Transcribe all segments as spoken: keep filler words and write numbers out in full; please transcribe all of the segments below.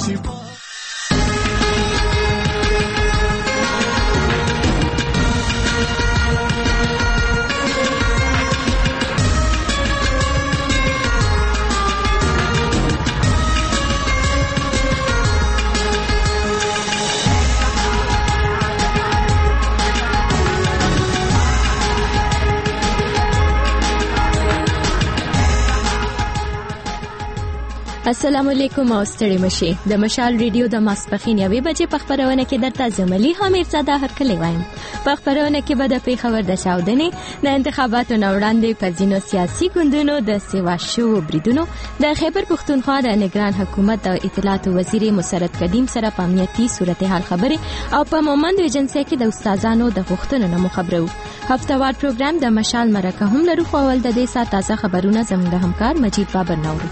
السلام علیکم او ستړي مشي د مشال ریډیو د ماسپخین یوې بجې په خبرونه کې درته زملي حمید زاده هرکلی وایم. په خبرونه کې به د پیښور د چاودنې د انتخاباتو نه وړاندې پر ځینو سیاسي ګوندونو د سیوا شوو بریدونو د خیبر پښتونخوا د نگران حکومت د اطلاعات وزیر مسرت قدیم سره په امنیتي صورتحال خبرې او په مومند ایجنسی کې د استادانو د غوښتنو نه مخبرو. هفتهوار پروګرام د مشال مرکه هم لرو، خو اول د دې سات تازه خبرونه زموږ د همکار مجید بابر نورو.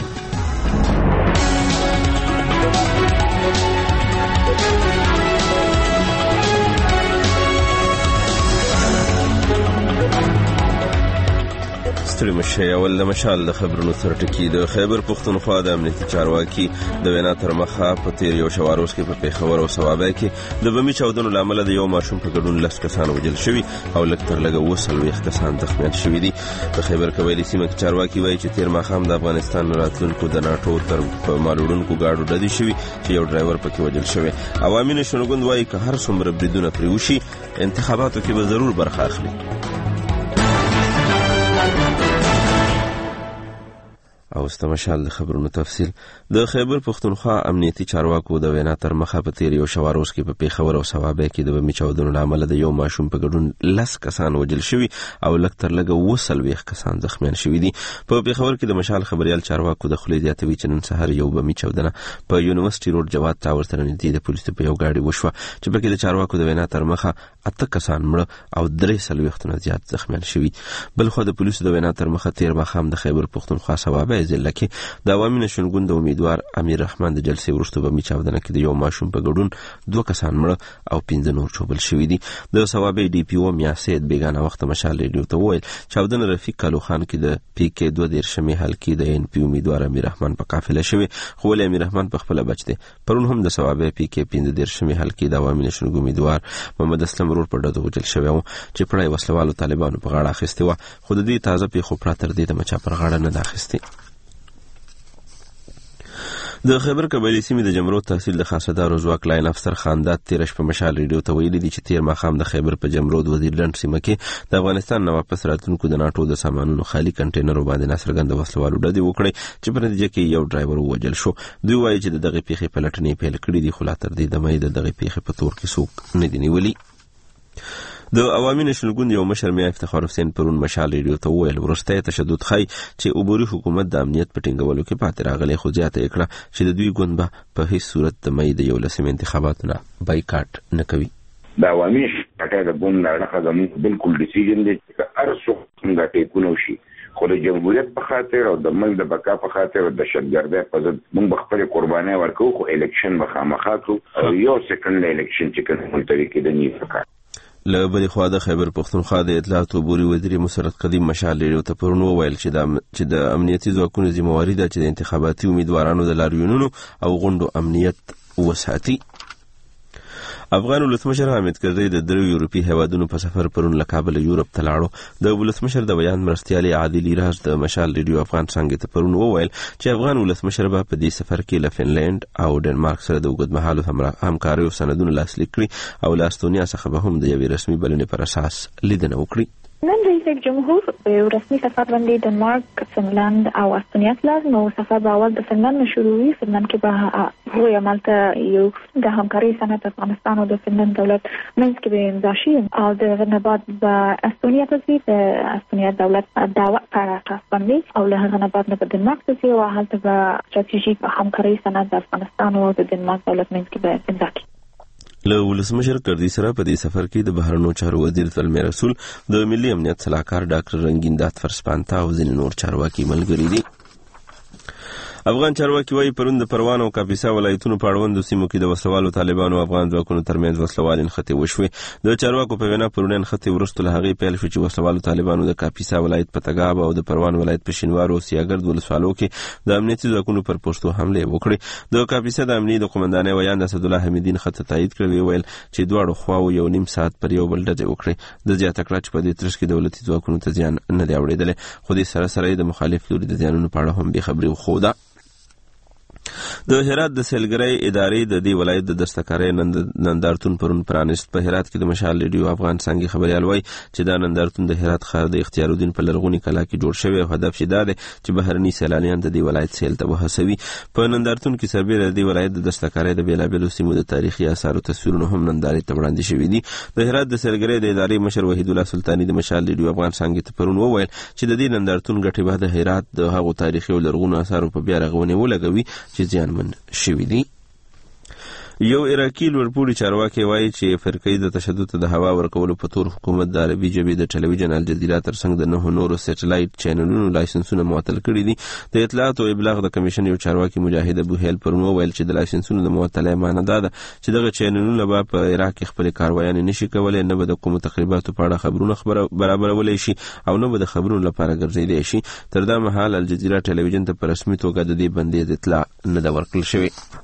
ستړي مشي. اول د مشال د خبرونو سره ټکی. د خیبر پښتونخوا د امنیتي چارواکي د وینا تر مخه په تیر یو شواروز کې په پیښور او صوابه کې د بمي چاودنو لامل د یو ماشوم په ګډون لس کسان وژل شوي او لږ تر لږه اووه څلوېښت کسان زخمیان شوي دي. په خیبر قبایلي سیمه کې چارواکي وایي چې تیر ماښام د افغانستان راتلونکو د ناټو تر مالوړونکو ګاډو ډزې شوي چې یو ډرایور پکې وژل شوی. عوامي نشونه ګوند وایي که هر څومره بریدونه پرې وشي انتخاباتو کې به ضرور برخه اخلي. او استمشال د خبرونو تفصیل. د خیبر پښتونخوا امنیتي چارواکو د وینا تر مخه په تیر یو شواروز کې په پیښور او صوابه کې د بمي چاودنو لامل د یو ماشوم په ګډون لس کسان وژل شوي او لږ تر لږه اووه څلوېښت کسان زخمیان شوي دي. په پیښور کې د مشال خبريال چارواکو د خولې زیاتوي چې نن سهار یو بمي چاودنه په یونیورسيټي روډ جواد ټاور سره نږدې د پولیسو په یو ګاډي وشوه چې پکې د چارواکو د وینا تر مخه اته کسان مړه او درې څلوېښت نه زیات زخمیان شوي. بل خو د پولیسو د وینا تر مخه تیر ماښام د خیبر پښتونخوا صوابه ضلع کې د عوامي نشون ګوند امیدوار امیر رحمان د جلسې وروسته بمي چاودنه کې د یو ماشوم په ګډون دوه کسان مړه او پنځه نور چوبل شوي دي. د صوابه ډي پی او میا سید بیگانه وخت مشال ریډیو ته وویل چاودنه رفیق کالو خان کې د پی کې دوه دیرشمې حلقې د ان پی امیدوار امیر رحمان په قافله شوی، خو ولې امیر رحمان په خپل بچ دی. پرون هم د صوابه پی کې پنځه دیرشمې حلقې د عوامي نشون امیدوار محمد اسلم رور په ډزو وژل شوی و چې پړای وسلوالو طالبانو په غاړه اخیستي و، خو د دې تازه پیښو پرته تر دې د مچا پر غاړه نه اخیستي. د خیبر قبایلي سیمې د جمرو تحصیل د خاصدارو ځواک لاین افسر خاندات تیر شپه مشال ریډیو ته ویلي دي چې تیر ماښام د خیبر په جمرو د وزیرلند سیمه کې د افغانستان نه واپس راتلونکو د ناټو د سامانونو خالي کنټینرو باندې ناڅرګنده وسلوالو ډزې وکړې چې په نتیجه کې یو ډرایور ووژل شو. دوی وایي چې د دغې پیښې پلټنې پیل کړې دي، خو لا تر دې دمه د دغې پیښې په تور کې څوک نه دي نیولي. د عوامي نشون ګوند یو مشر میا افتخار حسین پرون مشال ریډیو ته وویل وروسته تشدد خای چې عبوري حکومت د امنیت په ټینګولو کې پاتې راغلی، خو زیاته یې کړه چې د دوی ګوند به په هیڅ صورت د مې د یولسمې انتخاباتو نه بایکاټ نه کوي. د عوامي شټه د ګوند نه خدمت بالکل ډیسیژن دی چې هر څوک څنګه ټیکونو شي، خو د جمهوریت په خاطر او د ملک د بقا په خاطر د دهشتګردۍ په ضد موږ خپل قرباني ورکو، خو الیکشن به خامخا کوو او یو سکند الیکشن چې کوم طریقې د نیو فکر. له بلې خوا د خیبر پښتونخوا د اطلاعات عبوري وزیر مسرت قدیم مشال ریډیو ته پرون وویل چې د چې د امنیتي ځواکونو ذمہواري ده چې د انتخاباتي امیدوارانو د لاریونونو او غونډو امنیت وساتي. افغان ولسمشر حامد کرزي د درو یورپي هیوادونو په سفر پرون له کابل یورپ ته لاړو. د ولسمشر د بیان مرستیالي عادل راز د مشال ریډیو افغان څنګه ته پرون وویل چې افغان ولسمشر به په دې سفر کې له فنلند او ډنمارک سره د اوږدمهاله همکارۍ سندونه لاسلیک کړي او له استونیا څخه به هم د یوې رسمي بلنې پر اساس لیدنه وکړي. نن رئیس جمهور یو رسمي سفر باندې ډنمارک، فنلند او استونیا تلل. نو سفر به اول د فنلند نه شروع وي. فنلند کې به هو عملته یو د همکارۍ سند افغانستان او د فنلند دولت منځ کې به امضا شي او د نه بعد به استونیا ته ځي. د استونیا دولت دعوت پر اساس باندې او له هغه نه بعد نه به ډنمارک ته ځي او هلته به ستراتیژیک همکارۍ سند افغانستان او د ډنمارک دولت منځ کې به امضا کړي. له ولسمشر کرزي سره په دې سفر کې د بهرنیو چارو وزیر زلمي رسول، د ملي امنیت صلاحکار ډاکټر رنگین دات فرسپانتا او ځینې نور چارواکي ملګري دي. افغان چارواکي وايي پرون د پروان او کاپیسا ولایتونو په اړوندو سیمو کې د وسلوالو طالبانو او افغان ځواکونو ترمنځ وسلوالې نښتې وشوې. د چارواکو په وینا پرون نښتې وروسته له هغې پیل شو چې وسلوالو طالبانو د کاپیسا ولایت په تګاب او د پروان ولایت په شینوارو او سیاګرد ولسوالو کې د امنیتي ځواکونو پر پوسټو حملې وکړې. د کاپیسا د امنیتي د قومندانۍ ویاند اسدالله حمیدي نښته تایید کړې، ویل چې دواړو خواو یو نیم ساعت پر یو بل ډزې وکړې. د زیاته کړه چې په دې ترڅ کې دولتي ځواکونو ته زیان نه دی اورېدلی، خو دې سره سره د مخالف لوري د زیانونو په اړه هم بې خبري وښوده. د هرات د سیلګرۍ ادارې د دې ولایت د دستکارۍ نندارتون پرون پرانست. په هرات کې د مشال ریډیو افغان څانګې خبریال وایي چې دا نندارتون د هرات ښار د اختیار الدین په لرغوني کلا کې جوړ شوی او هدف یې دا دی چې بهرني سیلانیان د دې ولایت سیل ته وهڅوي. په نندارتون کې سربیره د دې ولایت د دستکارۍ د بېلابېلو سیمو د تاریخي آثارو تصویرونه هم نندارې ته وړاندې شوي دي. د هرات د سیلګرۍ د ادارې مشر وحید الله سلطاني د مشال ریډیو افغان څانګې ته پرون وویل چې د دې نندارتون ګټې به د هرات د هغو تاریخي او لرغونو آثارو په بیا رغونې ولګوي چې زیانمن شوي دي. یو عراقي لوړپوړي چارواکي وایي چې فرقې د تشدد ته د هوا ورکولو په تور حکومت د عربي ژبې د ټلویزیون الجزیره ترڅنګ د نهو نورو سټلایټ چینلونو لایسنسونه معطل کړي دي. د اطلاعات او ابلاغ د کمیشن یو چارواکي مجاهد ابو هیل پرون وویل چې د لایسنسونو د معطلۍ معنی دا ده چې دغه چینلونه به په عراق کې خپلې کاروایانې نشي کولی، نه به د کومو تخریباتو په اړه خبرونه برابرولی شي او نه به د خبرونو لپاره ګرځېدی شي. تر دا مهال الجزیره ټلویزیون ته په رسمي توګه د دې بندیز اطلاع نه ده ورکړل شوې.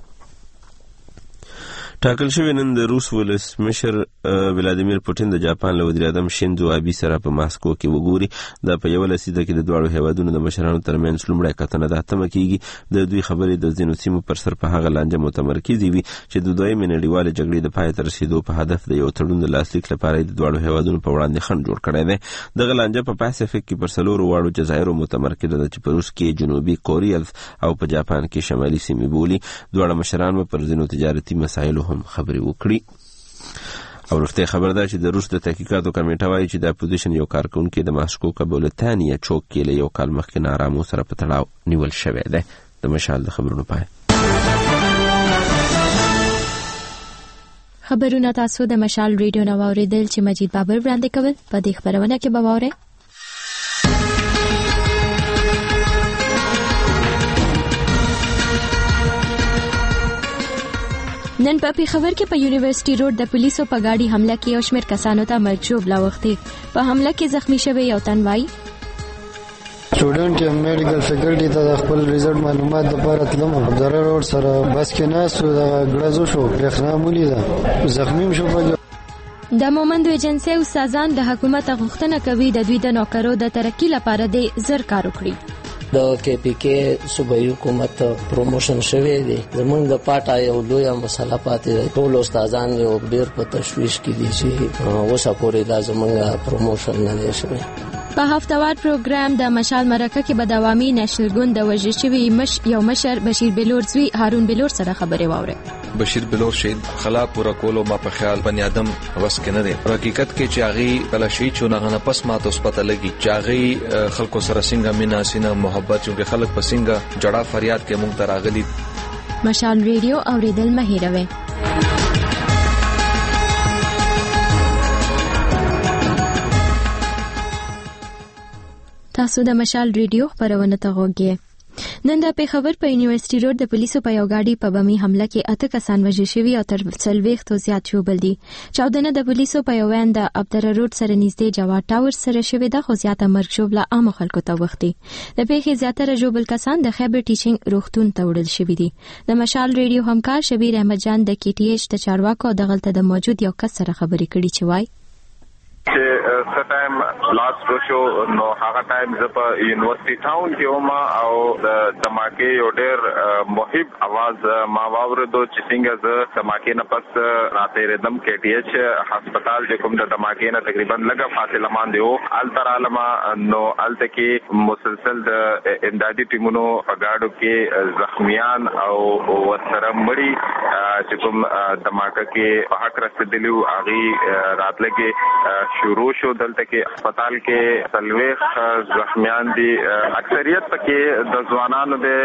ټاکل شوی نن د روس ولسمشر ولادیمیر پوټین د جاپان له وزیر اعظم شینزو آبي سره په ماسکو کې وګوري. دا په یوه لسیزه کې د دواړو هیوادونو د مشرانو ترمنځ لومړی کتنه ده. تمه کېږي د دوی خبرې د ځینو سیمو پر سر په هغه لانجه متمرکزې وي چې د دویمې نړیوالې جګړې د پای ته رسېدو په هدف د یو تړون د لاسلیک لپاره د دواړو هیوادونو په وړاندې خنډ جوړ کړی دی. دغه لانجه په پاسفیک کې پر څلورو واړو جزایرو متمرکزه ده چې په روس کې جنوبي کوریا او په جاپان کې شمالي سیمې بولي. دواړه مشران به پر ځینو تجارتي مسایلو هم خبرې وکړي. او وروسته خبر ده چې د روس د تحقیقاتو کمیټه وایي چې د اپوزیشن یو کارکونکي د ماسکو کابولتانیا چوک کې له یو کال مخکې نارامو سره په تړاو نیول شوی دی. د مشال د خبرونو پای. خبرونه تاسو د مشال ریډیو نو اوریدل چې مجید بابر وړاندې کول. په دې خبرونه کې به واورئ نن په پیښور کې په یونیورسيټي روډ د پولیسو په گاډي حمله کې یو شمېر کسانو ته مرګ ژوبله وختې. په حمله کې زخمی شوی یو تن وایي سټوډنټ یم میډیکل فیکلټي ته خپل ریزلټ معلومات لپاره تلم. عبدالله روډ سره بس کې ناستو د ګړزو شو برېښنا مولیده زخمی شو. په د مومند ایجنسی استادان د حکومت غوښتنه کوي د دوی د نوکرو د ترقی لپاره د زر کار وکړي. د کې پی کې صوبایي حکومت پروموشن شوی دی. زمونږ د پاټا یو لوی مسله پاتې ده. ټول استادان یو ډیر په تشویش کې دي چې اوسه پورې دا زمونږ پروموشن نه دی شوی. په هفتوار پروګرام د مشال مرکه کې به د عوامي نېشنل ګوند د وژل شوي مش یو مشر بشیر بلور زوی هارون بلور سره خبرې واوري. بشیر بلور شهید خلا پورا کولو ما په خیال بنی آدم وس کې نه دی. حقیقت کې چې هغه بل شي چې نه غنه پس ما ته پته لګي چې هغه خلکو سره څنګه مینا سینه محبت چې خلک پسنګه جړه فریاد کې مونږ ته راغلي. مشال ریډیو اوریدل مه هیروئ. تاسو د مشال ریډیو خبرونه ته غوږی. نن د پیښور په یونیورسيټي روډ د پولیسو په یو گاډي په بمي حمله کې اته کسان وژل شوي او تر څلوېښتو زیات ژوبل دي. چاودنه د پولیسو په یو وین د عبدالله روډ سره نږدې جواد ټاور سره شوې ده، خو زیاته مرګ ژوبله عامو خلکو ته وختي. د پیښې زیاتره ژوبل کسان د خیبر ټیچینګ روغتون ته وړل شوي دي. د مشال ریډیو همکار شبیر احمد جان د کی ټي ایچ د چارواکو دغلته د موجود یو کس سره خبرې کړي چې وایي چې څه ټایم لاست شو نو هغه ټایم زه په یونیورسيټي ټاون کې وم او د دماکې یو ډېر محب आवाज ما واورېدو چې څنګه زه دماکې نه پس راتېرېدم. کې ټي ایچ هسپتال چې کوم د دماکې نه تقریبا لږه فاصله باندې و هلته رالم نو هلته کې مسلسل د امدادي ټیمونو په ګاډو کې زخمیان او ورسره مړي چې کوم دماکه کې په حق رسیدلی او هغه راتلګي شروع شو دلته کې هسپتال کې سلويخ زخمیان دي اکثریت پکې د ځوانانو د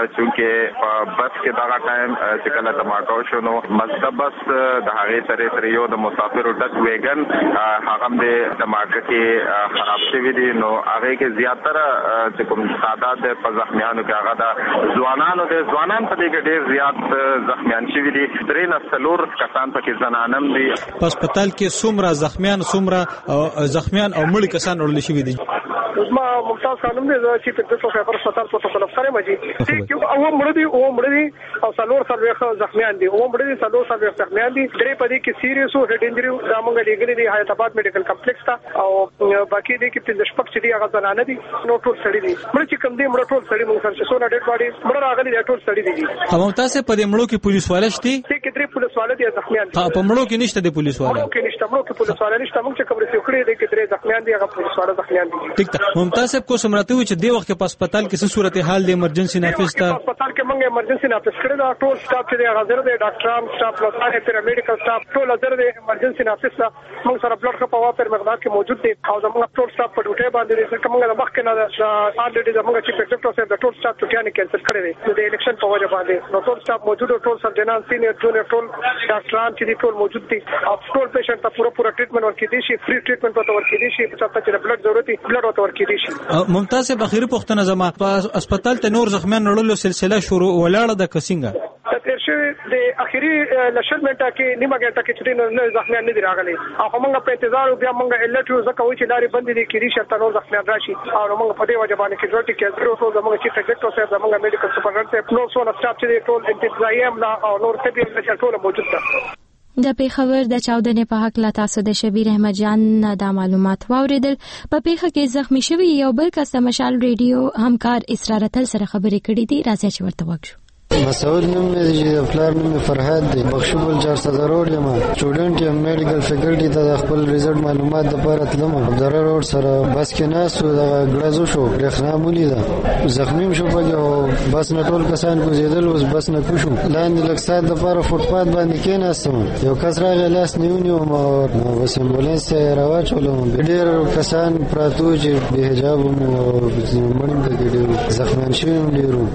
چې په بس کې دا ټایم چې کله دماکه شو نو مزدبس د هغه سره سره یو د مسافرو ډک ویګن هغه د دماکه کې خراب شوی دي نو هغه کې زیاتره چې کوم تعداد په زخمیانو کې هغه د ځوانانو د ځوانان په دې کې ډېر زیات زخمیان شوی دي درې نسلور کسان پکې زنانم دي په هسپتال کې څومره زخمیان څومره زخمیان او مړ کسان ورل شوی دي زما ممتاز خانم دې چې په دغه خبر هسپتال په توګه لفظره مجي چې او مړ دي او مړ دي او څلور سلويخ زخمیان دي او مړ دي څلور سلويخ زخمیان دي درې په دې کې سیریس او هډ انجری دا موږ لګلې دي حیات آباد میډیکل کمپلیکس ته او باقي دي کې د شپږ چې دي هغه زنانه دي نو ټول سړي دي مړ چې کوم دي مړ ټول سړي موږ سره څونه ډېډ باډي مړ راغلي دي ټول سړي دي هم تاسو په دې مړو کې پولیس والے شتي چې درې پولیس والے دي زخمیان دي په مړو کې نشته دي پولیس والے مړو کې نشته مړو کې پولیس والے نشته موږ چې کوم رسېو کړی دي کې درې زخمیان دي هغه پولیس والے زخمیان دي ټیک ده ممتاز صاحب کو سمراته و چې د وخت په هسپتال کې څه صورتحال د ایمرجنسي نافذ ته هسپتال کې موږ ایمرجنسي نافذ کړی دا ټول سټاف چې حاضر دي ډاکټران سټاف لوسانه پیرامیډیکل سټاف ټول حاضر دي ایمرجنسي نافذ ته موږ سره بلډ خپل واپر مقدار کې موجود دي او زموږ ټول سټاف په ډوټه باندې دي چې موږ د مخ کې نه الریډي زموږ چې ایگزیکټیو سره د ټول سټاف ټوټیانه کینسل کړی دي د الیکشن په وجه باندې نو ټول سټاف موجود ټول سرجنان سینیئر جونیئر ټول ډاکټران چې ټول موجود دي او ټول پیشنټ ته پوره پوره ټریټمنټ ورکړي دي شي فری ټریټمنټ ورته ورکړي دي شي چې ته بلډ ضرورت دي بلډ ورته ورکړي دي شي ممتاز صاحب اخیری پوښتنه زما په هسپتال ته نور زخمیان وړلو سلسله شروع ولاړه د کسینګه تیر شوی د اخیری لشل منټه کې نیمه غنټه کې چې نه زخمیان نه دي راغلي او موږ په انتظار بیا موږ الټیو زکه وی چې لارې بندې دي کې ریشه تر نور زخمیان راشي او موږ په دې وجه باندې کې ډوټي کې زرو ټول زموږ چې ایگزیکټیو سره زموږ میډیکل سپرډنټ ته نو څو سټاف چې ټول انتظامی املا او نور طبي ټول موجود دي د پیښور د چاودنې په حق لا تاسو د شبیر احمد جان د معلومات واوریدل په پیښه کې زخمی شوی یو بل کس د مشال ریډیو همکار اسرار تل سره خبرې کړې دي راځي چې ورته وګورو مسعود نوم مې د پلار نوم فرهاد دی بخشبل چار صدر روډ یم سټوډنټ یم میډیکل فیکلټی ته خپل ریزلټ معلومات د پاره تلم عبدالله روډ سره بس کې ناسو د غړزو شو رخنا مولی ده زخمیم شو په بس نه ټول کسان کوزیدل اوس بس نه کوشو لاندې لکسات د پاره فوټپات باندې کې ناستم یو کس راغی لاس نیونی او ما بس امبولانس راوچولم ډېر کسان پراتو چې به حجاب مو مړم د ډېر زخمیان شوم ډېرو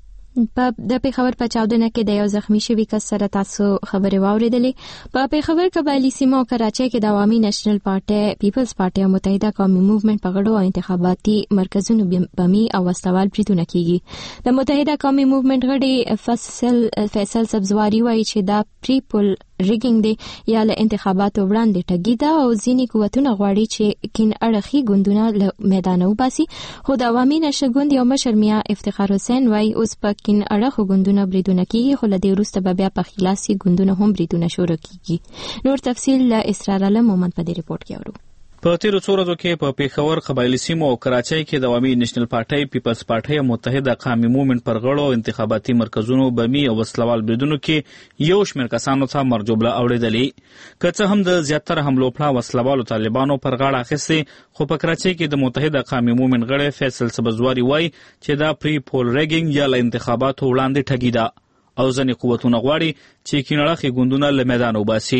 په د پیښور په چاودنه کې د یو زخمی شوی کس سره تاسو خبرې واوریدلې په پیښور قبایلی سیمو کراچۍ کې د عوامي نېشنل پارټي پیپلز پارټي او متحده قومي موومېنټ په غړو او انتخاباتي مرکزونو بمي او واستوال بریدونه کیږي د متحده قومي موومېنټ غړي فیصل فیصل سبزواری وایي چې دا پری پول ریګینګ دی یا له انتخاباتو وړاندې ټګي ده او ځینې قوتونه غواړي چې کین اړخي ګوندونه له میدانه وباسي خو د عوامي نشه ګوند یو مشر میا افتخار حسین وایي اوس په کین اړخو ګوندونه بریدونه کیږي خو له دې وروسته به بیا په خلاصي ګوندونه هم بریدونه شروع کیږي نور تفصیل له اسرار علم مومند په دې ریپورت کې اورو په تیرو څو ورځو کې په پیښور قبایلی سیمو او کراچۍ کې د عوامي نېشنل پارټي پیپلز پارټي او متحده قومي موومېنټ پر غړو انتخاباتي مرکزونو بمي او وسلوال بریدونو کې یو شمېر کسانو ته مرجوبله اوړېدلې که څه هم د زیاتره حملو پړه وسلوالو طالبانو پر غاړه اخیستې خو په کراچۍ کې د متحده قومي موومېنټ غړی فیصل سبزواری وایي چې دا پری پول ریګینګ یا له انتخاباتو وړاندې ټګي ده او ځینې قوتونه غواړي چې کینړخي ګوندونه له میدان وباسي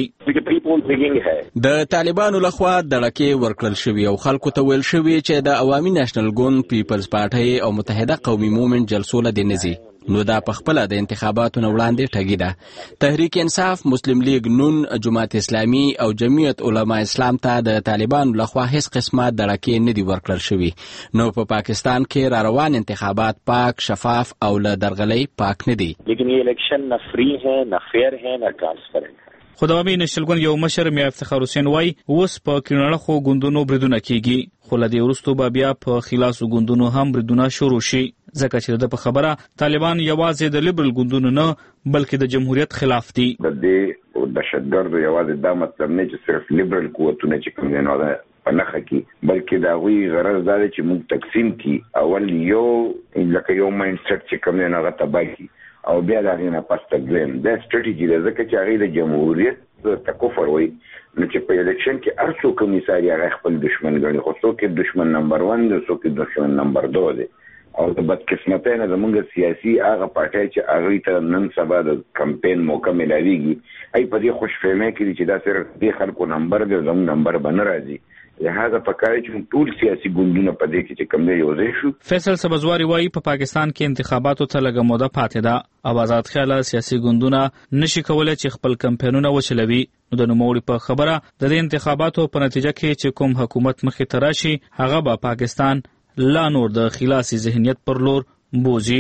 د طالبانو لخوا دړکې ورکړل شوی او خلکو ته ویل شوی چې د عوامي نېشنل ګوند پیپلز پارټي او متحده قومي موومېنټ جلسو له دې نزي نو دا په خپل د انتخاباتو نه وړاندې ټګي ده تحریک انصاف مسلم لیگ نون جماعت اسلامي او جمعیت علما اسلام ته د طالبانو لخوا هیڅ قسمه دړکې نه دي ورکړل شوی نو په پا پاکستان کې را روان انتخابات پاک شفاف او له درغلۍ پاک نه دي لیکن یہ الیکشن نہ فری ہے نہ فیر ہے نہ ټرانسپیرنٹ خو د عوامي نېشنل ګوند یو مشر میا افتخار حسین وایي اوس په کینړخو ګوندونو بریدونه کیږي خو له دې وروسته به بیا په خلاصو ګوندونو هم بریدونه شروع شي ځکه چې د په خبره طالبان یوازې د لیبرل ګوندونو نه بلکې د جمهوریت خلاف دي د دې دهشتګردو یوازې دا مطلب نه چې صرف لیبرل قوتونه چې کوم نه نه په نخښه کې بلکې دا غوي غرض دا چې موږ تقسیم کی اول یو لکه یو مایند سیټ چې کوم نه غته باقي او بیا دا غینه پاسته ګلیم دا سټریټیجی ده ځکه چې هغه د جمهوریت تکفر وي نو چې په الیکشن کې هر څوک کمیساري هغه خپل دشمن ګڼي خو څوک دشمن نمبر یک دی څوک دشمن نمبر دو دی او د بدقسمتۍ نه زموږ سیاسي هغه پارټۍ چې هغه ته نن سبا د کمپاین موقع ملاويږي ای په دې خوشفهمۍ کې چې دا صرف د خلکو نمبر دی زموږ نمبر باندې راځي لہذا پکاره چې ټول سیاسي ګوندونه په دې کې چې کوم دی یوځای شو. فیصل سبزواری وایي په پاکستان کې انتخاباتو ته لږه موده پاتې ده او آزاد خیاله سیاسي ګوندونه نشي کولای چې خپل کمپاینونه وچلوي. نو د نوموړي په خبره د دې انتخاباتو په نتیجه کې چې کوم حکومت مخې ته راشي هغه به پاکستان لا نور د خلاصي ذهنیت پر لور بوزي.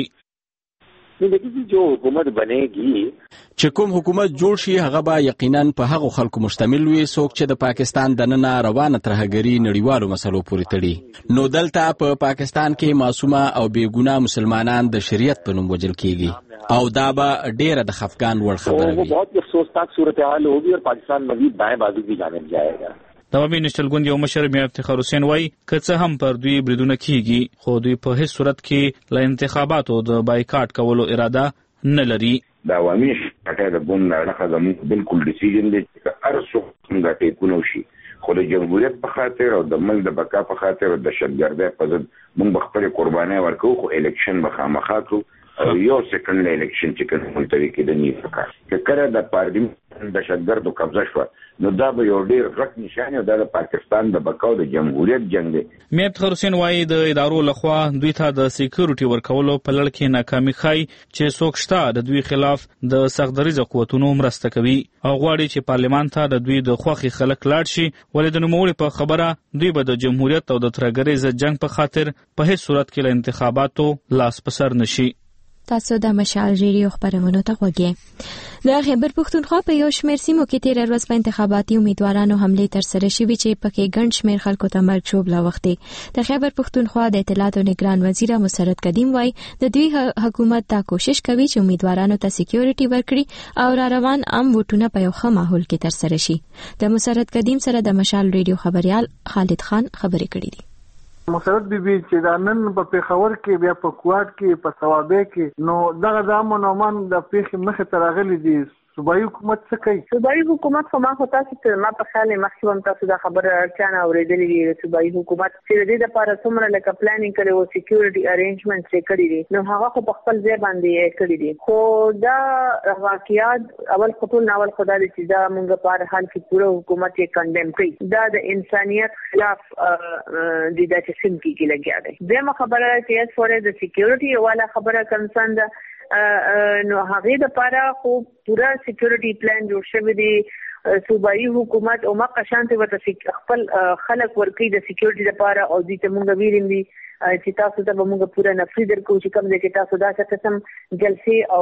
جو حکومت بنےږي چې کوم حکومت جوړ شي هغه به یقینا په هغو خلکو مشتمل وي څوک چې د پاکستان د ننه روانه ترهګري نړیوالو مسلو پورې تړي. نو دلته په پاکستان کې معصومه او بېګناه مسلمانان د شریعت په نوم وژل کیږي او دا به ډیره د خفقان وړ خبره وي. بہت افسوسناک صورتحال ہوگی اور پاکستان مزید دائیں بازو کی جانب جائے گا. د عوامي نېشنل ګوند یو مشر میر افتخار حسین وایي که څه هم پر دوی بریدونه کیږي خو دوی په هیڅ صورت کې له انتخاباتو د بایکاټ کولو اراده نه لري. د عوامي پارټۍ د ګوند نه اړخه زموږ بالکل ډیسیژن دی چې هر څوک څنګه ټیکونه وشي خو د جمهوریت په خاطر او د ملک د بقا په خاطر او د دهشتګردۍ په ضد موږ خپل قرباني ورکوو خو الیکشن به خامخا کوو او یو سکند الیکشن چې کوم ملتوي کې د نیو فکر چې کله د پارلیمنت د دهشتګردو قبضه شو نو دا به یو ډیر غټ نشانه او د پاکستان د بقا او د جمهوریت جنگ دی. میر افتخار حسین وایي د ادارو لخوا دوی ته د سکیورټي ورکولو په لړ کې ناکامي ښایي چې څوک شته د دوی خلاف د سختدریځه قوتونو مرسته کوي او غواړي چې پارلیمان ته د دوی د خوښې خلک لاړ شي ولې د نوموړي په خبره دوی به د جمهوریت او د ترهګرۍ ضد جنگ په خاطر په هیڅ صورت کې له انتخاباتو لاس په سر نشي. تاسو د مشال ریډیو خبرونو ته غوږی. د خیبر پښتونخوا په یو شمېر سیمو کې تیر ورځ په انتخاباتي امیدوارانو حمله ترسره شوې چې پکې ګڼ شمېر خلکو ته مرګ ژوبله وختې. د خیبر پښتونخوا د اطلاعات او نگران وزیر مسرت قدیم وایي د دوی حکومت دا کوشش کوي چې امیدوارانو ته سکیورټي ورکړي او را روان عام ووټونه په یو ښه ماحول کې ترسره شي. د مسرت قدیم سره د مشال ریډیو خبريال خالد خان خبرې کړې دي. مسرت بیبي چې دا نن په پیښور کې بیا په کوټ کې په ثوابه کې نو دغه د امن او امان د پیښې مخه ترغلي دي. صوبایي حکومت څه کوي؟ صوبایي حکومت خو ما خو تاسو ته ما په خیال مخکې هم تاسو دا خبره اړتیا نه اورېدلې وي. صوبایي حکومت چې د دې لپاره څومره لکه پلانینګ کړی او سکیورټي ارینجمنټس یې کړی دي نو هغه خو په خپل ځای باندې کړی دي خو دا واقعیات اول خطول ناول خدا دې چې دا موږ په هر حال کې پوره حکومت یې کنډم کوي. دا د انسانیت خلاف د داسې سیم کې لګیا دی. دغه خبره چې اس فور د سکیورټي والا خبره کنسرن ده نو هغه د لپاره خو پورا سکیورټي پلان جوړ شوی دی. صوبایي حکومت او ما قشانته وته خپل خلک ورکی د سکیورټي لپاره او د تمونګ ویریم دي چې تاسو ته موږ پورا نفري درکو چې کوم ځای کې تاسو دا څه قسم جلسې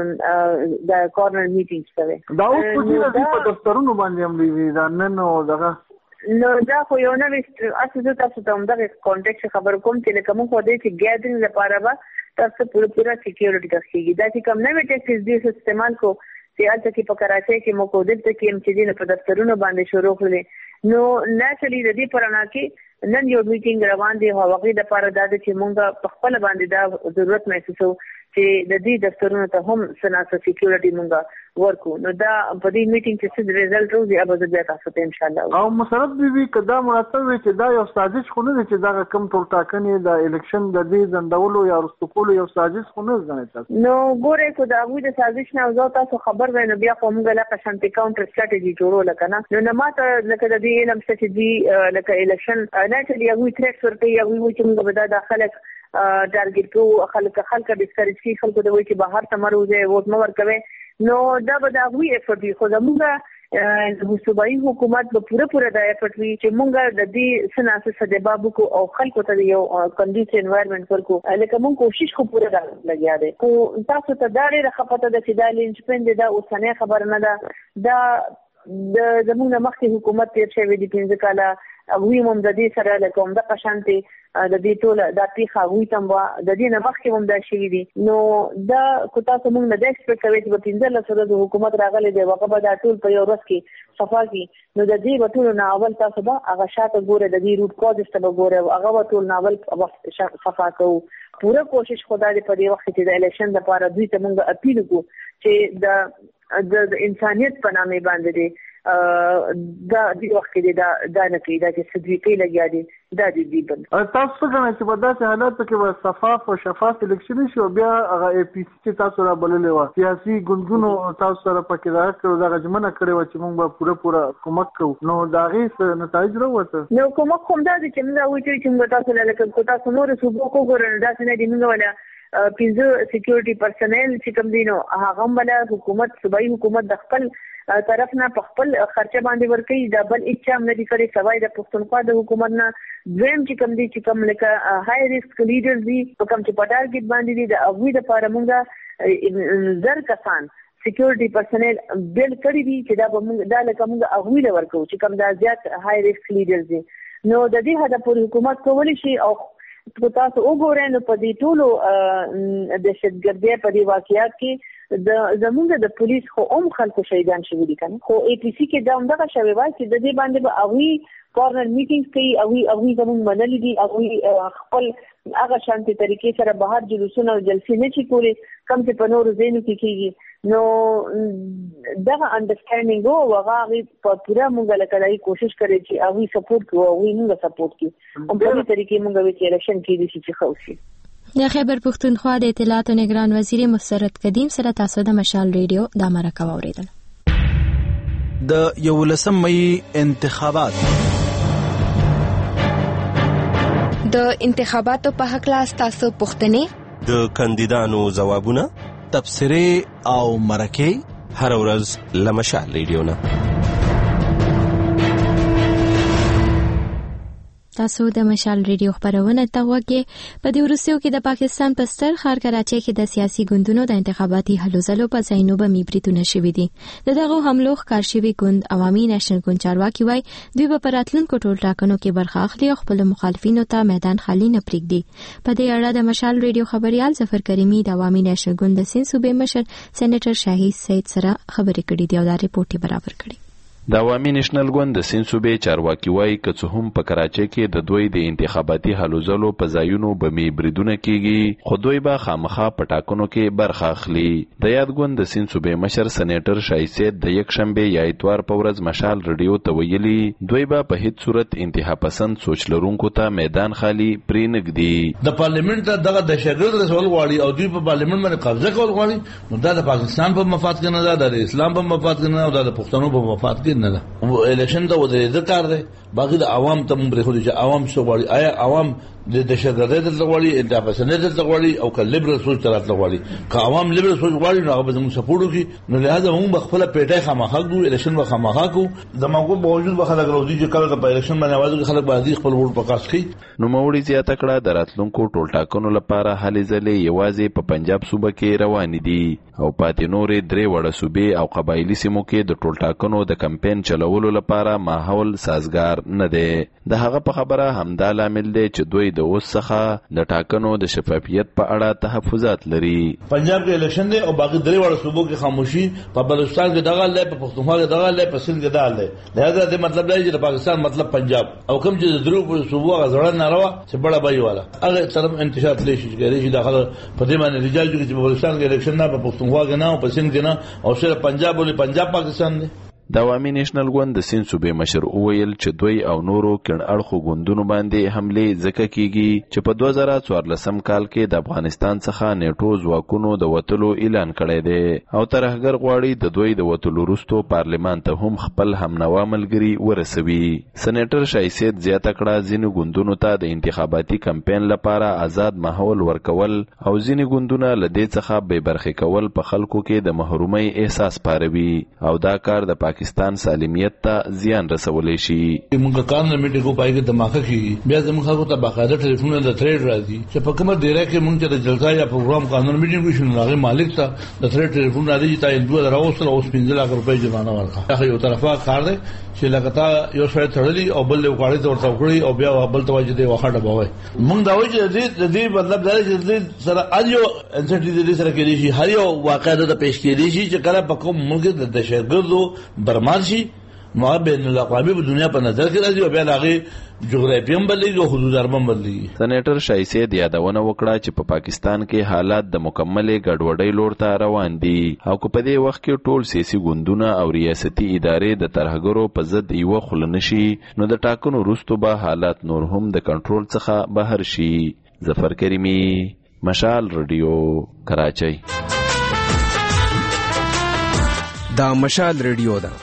او د کورنر میټینګز کوي. دا اوس په دفترونو باندې هم دی دا نن او دغه نو دا خو یو نوې اساسه تاسو ته هم دغه کانټیکټ خبر کوم چې لکه موږ خو دې چې ګیدرینګ لپاره به تاسو پوره پوره سکیورټي تخیږي. دا چې کوم نوې ټیکس دې استعمال کو چې البته کې په کراچۍ کې مو کو دلته کې هم چې دې په دفترونو باندې شروع کړل نو ناشلي د دې پرانا کې نن یو میټینګ روان دی. هغه د لپاره دا چې موږ په خپل باندې دا ضرورت محسوسو چې د دې دفترونو ته هم سناسه سکیورټي مونږه ورکو. نو دا په دې میټینګ کې څه ریزلټ راځي ابو ځبیا تاسو ته ان شاء الله. او مسرت بیبي کدا مناسب وي چې دا یو سازش خو نه دی چې دا کم ټول ټاکنې د الیکشن د دې زندولو یا رستقولو یو سازش خو نه ځنه تاسو. نو ګوره کو دا وی د سازش نه زو تاسو خبر وای نو بیا کومه لا قشنټ کاونټر سټریټجی جوړول کنه نو نه ماته لکه د دې علم سټریټجی لکه الیکشن نه چې یو تریک ورته یو وی چې موږ به دا داخله ټارګټ کو خلک خلک ډیسکریج کی خلکو د وی چې بهر تمروزه ووټ مو ورکوي نو دا به دا وی افورت خو زموږ د صوبایي حکومت په پوره پوره د افورت وی چې موږ د دې سناسه سدبابو کو او خلکو ته یو کنډیشن انوایرنمنت ورکو لکه موږ کوشش خو پوره دا لګیا دي کو تاسو ته دا لري خپته د چې دا لینچپند دا اوسنۍ خبر نه ده. دا د زموږ مخکې حکومت تیر شوی دی پنځه کاله وی موږ د دې سره لکه هم د قشانتي د دې ټول د پیخه وی تم د دې نه مخکې هم دا شوی دی نو دا کو تاسو موږ نه د ایکسپیکټ کوي چې په پنځه سره د حکومت راغلي دی وقبه دا ټول په یو ورځ کې صفا کی نو د دې وټول نه اول تاسو به هغه شاته ګوره د دې روټ کوډ ست به ګوره هغه وټول نه اول صفا کوو. پوره کوشش خدای دې په دې وخت کې د الیکشن لپاره دوی ته موږ اپیل کوو چې د د انسانیت په نامه باندې دا د وخت کې دا دا نه کوي دا چې صدوی لګیا دي دا دي دی بند تاسو څنګه چې په داسې حالاتو کې به شفاف او شفاف الیکشن شي او بیا هغه ای پی سی چې تاسو را بللې و سیاسي ګوندونو تاسو سره پکې راکړو دا غجمنه کړې و چې موږ به پوره پوره کومک کوو نو دا غي نتایج راوته نو کومک کوم دا چې موږ وایو چې موږ تاسو له کوم تاسو نور صوبو کو ګورنه دا څنګه دي موږ ولا پنځه سکیورټي پرسنل چې کوم دي نو هغه بل حکومت صوبایي حکومت د خپل طرف نه په خپل خرچه باندې ورکړي دا بل اچا نه دي کړی سوای د پښتونخوا د حکومت نه دویم چې کوم دي چې کوم لکه های ریسک لیډرز دي په کوم چې په ټارګټ باندې دي د اوی د لپاره موږ زر کسان سکیورټي پرسنل بل کړی دي چې دا موږ دا لکه موږ اوی له ورکو چې کوم دا زیات های ریسک لیډرز دي نو د دې هدا پر حکومت کولی شي او تاسو وګورئ نو په دې ټولو د دهشتګردۍ په دې واقعیت کې د زمونږ د پولیس خو هم خلکو شهیدان شوي دي کنه خو ای پی سی کې دا همدغه شوی وای چې د دې باندې به اوی کارنر میټینګز کوي اوی اوی زمونږ منلي دي اوی خپل هغه شانتي طریقې سره بهر جلوسونه او جلسې نه چي کولی کم چې په نورو ځایونو کې کېږي نو دغه انډرسټانډینګ او هغه په پوره موږ لکه کوشش کړې چې اوی سپورټ کوو اوی موږ سپورټ کوو په دې طریقې موږ وی چې الیکشن کې دي چې خوشي د خیبر پښتونخوا د اطلاعات او نگران وزیر مسرت قدیم سره تاسو د مشال ریډیو د مرکه اوریدل د یولسم مې انتخابات د انتخاباتو په حق لا تاسو پوښتنې د کاندیدانو ځوابونه تبصره او مرکه هر ورځ له مشال ریډیو نه تاسو د مشال ریډیو خبرونه ته وګورئ په دې ورسېو کې د پاکستان په ستر ښار کراچۍ کې د سیاسي ګوندونو د انتخاباتي هلو ځلو په ځایونو باندې بریټونه شوې دي دغه حملو ښکار شوی ګوند عوامي نېشنل ګوند چارواکي وای دوی په راتلونکو ټول ټاکنو کې برخه اخلي او خپل مخالفینو ته میدان خالی نه پرېږدي په دې اړه د مشال ریډیو خبريال ظفر کریمي د عوامي نېشنل ګوند د سین صوبې مشر سېنیټر شاهي سید سره خبرې کړې دي او دا ریپورت برابر کړی د عوامي نېشنل ګوند د سین صوبې چارواکي وایي که څه هم په کراچۍ کې د دوی د انتخاباتي هلو ځلو په ځایونو بمي بریدونه کیږي خو دوی به خامخا په ټاکنو کې برخه اخلي د یاد ګوند د سین صوبې مشر سېنیټر شاهي سید د یک شنبه یا اتوار په ورځ مشال ریډیو ته ویلي دوی به په هیڅ صورت انتها پسند سوچ لرونکو ته میدان خالی پرې نږدي د پارلیمنت ته دغه د شګرد رسول غواړي او دوی په پارلیمنت باندې قبضه کول غواړي نو دا د پاکستان په مفاد کې نه ده د اسلام په مفاد کې نه او د پښتنو په مفاد کې نه ده الیکشن ته ودرې د کار دی باقي د عوام ته مونږ پرې خو چې عوام څه غواړي آیا عوام د دهشتګردۍ د غواړي انتها پسندۍ د غواړي او که لیبرل سوچ ترات غواړي که عوام لیبرل سوچ غواړي نو هغه به موږ سپورټ وکړي نو لہذا موږ خپل پیټه خامخا کوو الیکشن به خامخا کوو د موږ باوجود به خلک راوځي چې کله په الیکشن باندې आवाज خلک باندې خپل ووټ پکاس کوي نو موري زیاته کړه د راتلونکو ټول ټاکنو لپاره هلې ځلې یوازې په پنجاب صوبه کې روان دي او پاتې نورې درې وړه صوبې او قبایلی سیمو کې د ټول ټاکنو د کمپاین چلولو لپاره ماحول سازگار نه دی د هغه په خبره همدا لامل دی چې دوی د اوس څخه د ټاکنو د شفافیت په اړه تحفظات لري پنجاب کې الیکشن دی او باقي درې وړه صوبو کې خاموشي په بلوچستان کې دغه لای په پښتونخوا کې دغه لای په سند کې دغه لای لہذا د مطلب دی چې د پاکستان مطلب پنجاب او کوم چې د درو په صوبو غزړه ناروا چې بڑا بای والا هغه طرف انتشار تلی شي چې داخله په دې باندې رجال چې په بلوچستان کې الیکشن نه په پښتونخوا کې نه او په سند کې نه او صرف پنجاب ولې پنجاب پاکستان دی د عوامي نېشنل ګوند د سین صوبې مشر وویل چې دوی او نورو کڼ اړخو ګوندونو باندې حملې ځکه کیږي چې په دوه زره څوارلسم کال کې د افغانستان څخه نیټو ځواکونو د وتلو اعلان کړی دی او ترهګر غواړي د دوی د وتلو وروسته پارلمان ته هم خپل همنوا ملګري ورسوي سېنیټر شاهي سید زیاته کړه ځینې ګوندونو ته د انتخاباتي کمپاین لپاره آزاد ماحول ورکول او ځینې ګوندونه له دې څخه بې برخې کول په خلکو کې د محرومۍ احساس پاروي او دا کار د پاکستان سالمیت ته زیان رسولی شي موږ کارنر میټینګ کو پای کې دماغه کی بیا زموږ خلکو ته باقاعده ټلیفون د تھریډ راځي چې په کومه ډیره کې موږ ته د جلسه یا پروګرام کارنر میټینګ وشو هغه مالک ته د تھریډ ټلیفون راځي چې تا دوه راوستل او پنځه لک روپۍ جمانه ورکړه هغه یو طرفه کار دی چې لکه یو شوی تړلی او بل یو غاړي ته ورته وکړي او بیا بل ته وایي دی واخډه بوي موږ دا وایي چې د دې مطلب دا دی چې سره اجو انسټی دې سره کې دي هر یو واقعه د پیش کې دي چې کله په کوم ملک د دهشتګردو برمان شي نو بین الاقوامی په دنیا په نظر کې راځي او بیا هغه جغرافي هم بدلېږي او حدود هم بدلېږي. سېنیټر شایسید یادونه وکړه چې په پاکستان کې حالات د مکملې ګډوډۍ لور ته روان دي او که په دې وخت کې ټول سیاسي ګوندونه او ریاستي ادارې د ترهګرو په ضد یوه خوله نشي نو د ټاکنو وروسته به حالات نور هم د کنټرول څخه بهر شي. ظفر کریمی، مشال رادیو، کراچۍ. دا مشال رادیو ده.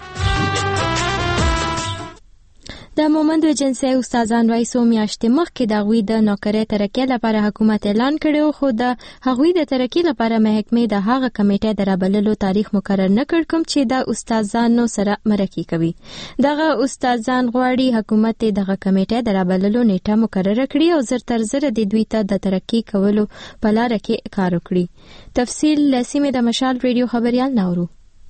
د مومند ایجنسی استادان وایي څو میاشتې مخکې د هغوی د نوکرۍ ترقۍ لپاره حکومت اعلان کړی خو د هغوی د ترقۍ لپاره محکمې د هغه کمیټې د رابللو تاریخ مقرر نه کړ کوم چې د استادانو سره مرکه کوي. دغه استادان غواړي حکومت دغه کمیټې د رابللو نیټه مقرره کړي او زر تر زر د دوی ته د ترقۍ کولو په لاره کې کار وکړي. تفصیل لسیمه د مشال ریډیو خبريال ناورو.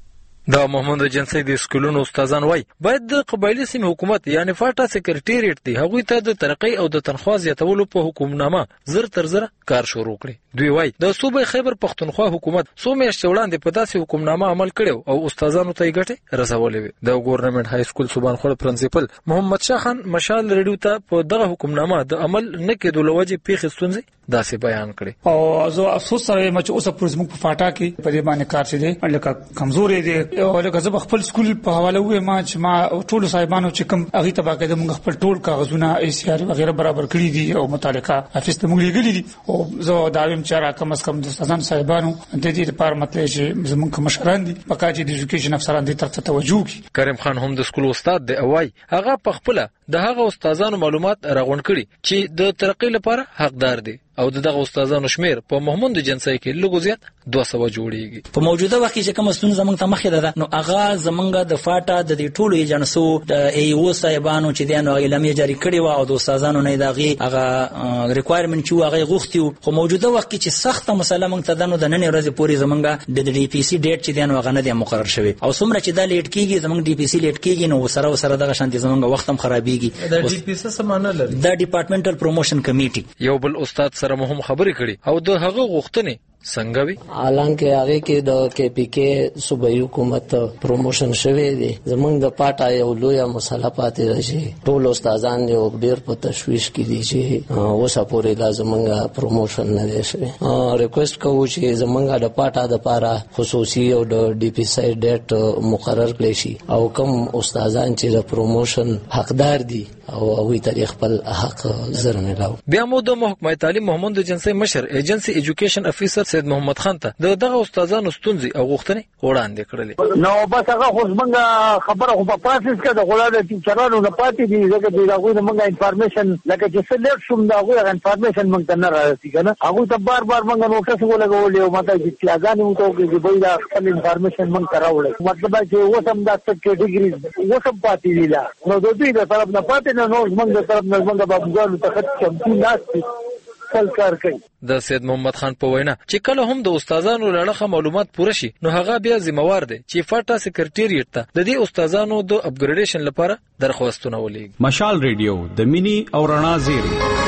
د مومند ایجنسی د سکولونو استادان وای باید د قبایلی سیمې حکومت یعنی فاټا سکرټریټ دی هغوی ته د ترقۍ او د تنخوا زیاتولو په حکومتنامه زر تر زر کار شروع کړي. دوی وای د صوبې خیبر پښتونخوا حکومت څو میاشتې وړاندې په داسې حکومتنامه عمل کړو او استادانو ته یې ګټې رسولې وي. د ګورنمنت های سکول سبحان خور پرنسپل محمد شاه خان مشال ریډیو ته په دغه حکومتنامه د عمل نه کېدو لوجه پیښې ستونزې داسې بیان کړي. او زه افسوس سره یم چې اوس په زموږ په فاټا کې په دې باندې کار شې دي لکه کمزورې دي او لکه زه خپل سکول په حواله وې ما چې ما ټول صاحبانو چې کوم هغه ته باقاعده موږ خپل ټول کاغذونه ای سی آر وغیرہ برابر کړی دي او متعلقه افیس ته موږ لګلې دي او زه دا ویم چې را کم از کم د استادانو صاحبانو د دې لپاره مطلب چې زموږ مشران دي په کاجي د ایجوکیشن افسران دي تر توجه کوي. کریم خان هم د سکول استاد دی او وايي هغه په خپل د هغه استادانو معلومات راغونډ کړي چې د ترقۍ لپاره حقدار دي او دغه استادانو شمیر په محمود جنسي کې لږ زیات دوه سوه جوړیږي. په موجوده وخت کې چې کوم ستون زمونږ ته مخې ده نو هغه زمونږ د فاټا د دې ټولو ایجنسو د ای او صاحبانو چې دانو اعلامیه جاری کړې و او د استادانو نه دغه هغه ریکوایرمنت چې هغه غوښتي خو موجوده وخت کې چې سخت مسله مونږ ته دنو د نن ورځې پورې زمونږ د ډي پی سي ډیټ چې دانو هغه نه دی مقرر شوی او څومره چې دا لیټ کیږي زمونږ ډي پی سي لیټ کیږي نو سره سره دغه شانتي زمونږ وخت هم خرابېږي. د ډي پی سي څه معنی لري؟ د ډیپارټمنټل پروموشن کمیټي. یو بل استاد سره مهم خبرې کړي او د هغه غوښتنې څنګه وي؟ حالانکه هغه کې د کې پی کې صوبایي حکومت پروموشن شوی دی زمونږ د پاټا یو لوی مسله پاتې ده چې ټول استادان یو ډیر په تشویش کې دي چې اوسه پورې دا زمونږ پروموشن نه دی شوی. ریکوست کوو چې زمونږ د پاټا د لپاره خصوصي او د ډي پی سي ډیټ مقرر کړي شي او کوم استادان چې د پروموشن حقدار دي او هغوی ته خپل حق زر ملاو. بیا مو د محکمه تعلیم محمود ایجنسی مشر ایجنسی ایجوکیشن افیسر سید محمد خان ته د دغه استادانو ستونزې او غوښتنې وړاندې کړلې. نو بس هغه خو موږ خبره خو په پروسس کې د غوړاله ټیچرانو نه پاتې دي ځکه چې هغوی د موږ انفارمیشن لکه چې څه لیټ شوم د هغوی انفارمیشن موږ ته نه راځي کنه هغوی ته بار بار موږ نوټس ولګولې او ماته چې ځاګانې مو ته چې به دا خپل انفارمیشن موږ ته راوړي مطلب چې اوس هم دا څه کېټګریز اوس هم پاتې دي لا نو د دوی د طرف نه پاتې نه نو موږ د طرف نه موږ به موږ ته خط چمتو ناست کار کوي. د سید محمد خان په وینا چې کله هم د استادانو لړخه معلومات پوره شي نو هغه بیا ذمہوار دی چې فاټا سکرټریټ ته د دې استادانو د اپګریډیشن لپاره درخواستونه ولېږي. مشال ریډیو د مینی او رڼا زیری.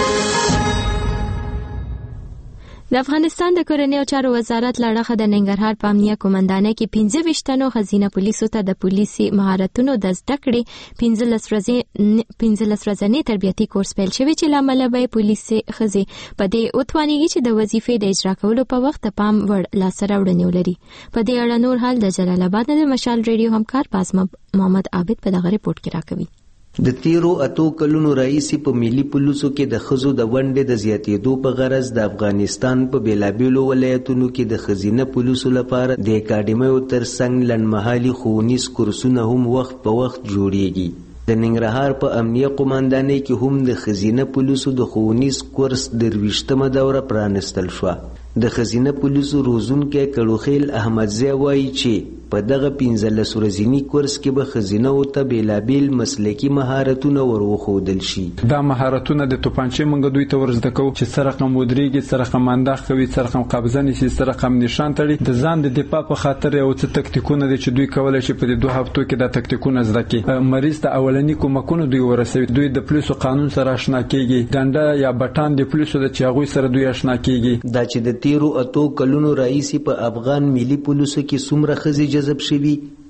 د افغانستان د کورنۍ او چارو وزارت لړخه د ننګرهار په امنیه قومندانۍ کې پنځه ویشت تنو ښځینه پولیسو ته د پولیسي مهارتونو د زده کړې پنځلس ورځې پنځلس ورځنی تربیتي کورس پیل شوی چې لامل به پولیسي ښځې په دې وتوانیږي چې د وظیفې د اجرا کولو په وخت پام وړ لاسته راوړنې ولري. په دې اړه نور حال د جلال آباد د مشال ریډیو همکار پاسم محمد عابد په دغه ریپورت کې راکوي. د تیرو اتو کلونو رئیسی په ملي پولیسو کې د ښځو د ونډې د زیاتېدو په غرض د افغانستان په بیلابیلو ولایتونو کې د ښځینه پولیسو لپاره د اکاډمیو ترڅنګ لنډمهالي ښوونیز کورسونه هم وخت په وخت جوړیږي. د ننګرهار په امنیه قومندانۍ کې هم د ښځینه پولیسو د ښوونیز کورس درویشتمه دوره پرانستل شوه. د ښځینه پولیسو روزونکی کړوخیل احمدزی وایي چې په دغه پنځلس ورځني کورس کې به ښځینه‌و ته بېلابېل مسلکي مهارتونه ور وښودل شي. دا مهارتونه د توپانچې موږ دوی ته ور زده کوو چې څه رقم ودرېږي، څه رقم انداز کوي، څه رقم قبضه نیسي، څه رقم نشان تړي. د ځان د دفاع په خاطر یو څه تکتیکونه دي چې دوی کولی شي په دې دوه هفتو کې دا تکتیکونه زده کړي. مریض ته اولني کومکونه دوی ورسوي. دوی د پولیسو قانون سره آشنا کېږي. ډنډه یا بټان د پولیسو د چې هغوی سره دوی آشنا کېږي. دا چې د تیرو اتو کلونو راهیسې په افغان ملي پولیسو کې څومره ښځې جذب شوي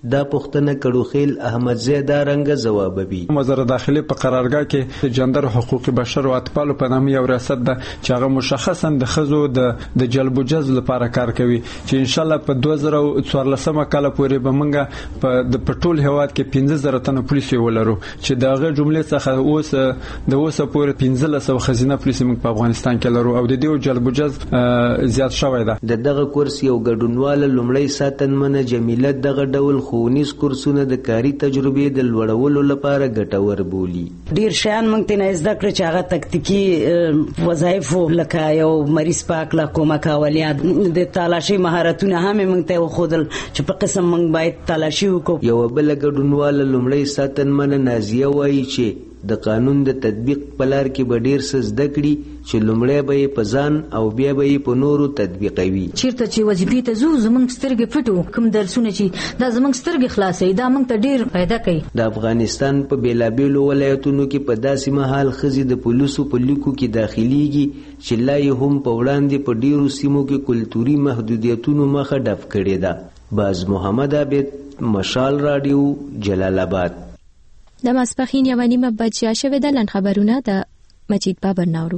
دا پوښتنه کډوخیل احمدزی دا رنګ ځوابوي. وزارت داخلي په قرارګاه کې جندر حقوق بشر او اطفال په نامه یو ریاست ده چې هغه مشخصا د خزو د د جلب و جذب لپاره کار کوي چې ان شاء الله په دوه زره څوارلسمه کال پورې به موږ په د پټول هواد کې پنځه زره تنه پولیس ولرو چې دغه جملې څخه اوس د اوسه پورې پنځه سوه خزینه پولیس موږ په افغانستان کې لرو او د دې جلب و جذب زیات شوی ده. د دغه کورس یو ګډونواله لومړی ساتنمنه جمیله دغه ډول ښوونیز کورسونه د کاري تجربې د لوړولو لپاره ګټور بولي. ډیر شیان موږ ته نه زده کړ چې هغه تکتیکي وظایف لکه یو مریض پاک لا کومک اولیا د تالاشي مهارتونه هم موږ ته وښودل چې په قسم موږ باید تالاشي وکړو. یو بل ګډونواله لومړی ساتنمنه نازیه وایي چې د قانون د تطبیق په لار کې به ډیر څه زده کړي چې لومړی به یې په ځان او بیا به یې په نورو تطبیقوي. چیرته چې وظیفې ته ځو زموږ سترګې پټو کوم درسونه چې دا زموږ سترګې خلاصوي دا موږ ته ډیر فایده کوي. د افغانستان په بیلابیلو ولایتونو کې په داسې مهال ښځې د پولیسو په لیکو کې داخليږي چې لا یې هم په وړاندې په ډیرو سیمو کې کلتوري محدودیتونو مخه ډپ کړې ده. باز محمد عابد، مشال رادیو، جلال آباد. د ماسپخین یوه نیمه بجه شوې ده. لنډ خبرونه د مجید بابر ناورو.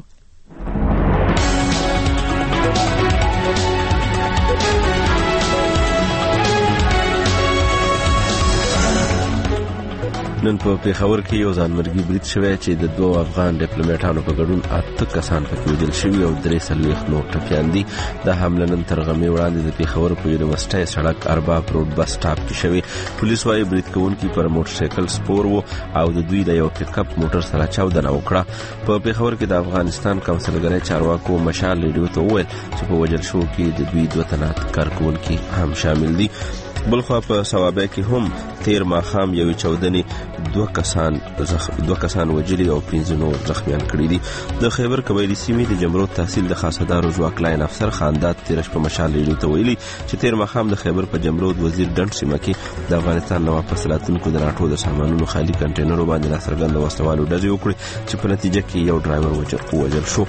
نن په پیښور کې یو ځانمرګي برید شوی چې د دوه افغان ډیپلوماټانو په ګډون اته کسان پکې وژل شوي او درې څلوېښت نور ټپیان دي. دا حمله نن تر غرمې وړاندې د پیښور په یونیورسټۍ سړک ارباب روډ بس سټاپ کې شوې. پولیس وايي برید کوونکي پر موټرسایکل سپور وو او د دوی د یو پیک اپ موټر سره چاودنه وکړه. په پیښور کې د افغانستان کونسلګرۍ چارواکو مشال ریډیو ته وویل چې په وژل شوو کې د دوی دوه تنه کارکوونکي هم شامل دي. بلخوا په ثوابه کې هم تیر ماښام یوې چاودنې دوه کسان دوه کسان وژلي او پنځه نور زخمیان کړي دي. د خیبر قبایلي سیمې د جمرود تحصیل د خاصدارو ځواک لاین افسر خانداد تیرش په مشال ریډیو ته ویلي چې تیر ماښام د خیبر په جمرود وزیر ډنډ سیمه کې د افغانستان نه واپس راتلونکو د ناټو د سامانونو خالي کنټینرو باندې ناڅرګنده وسلوالو ډزې وکړې چې په نتیجه کې یو ډرایور ووژل شو.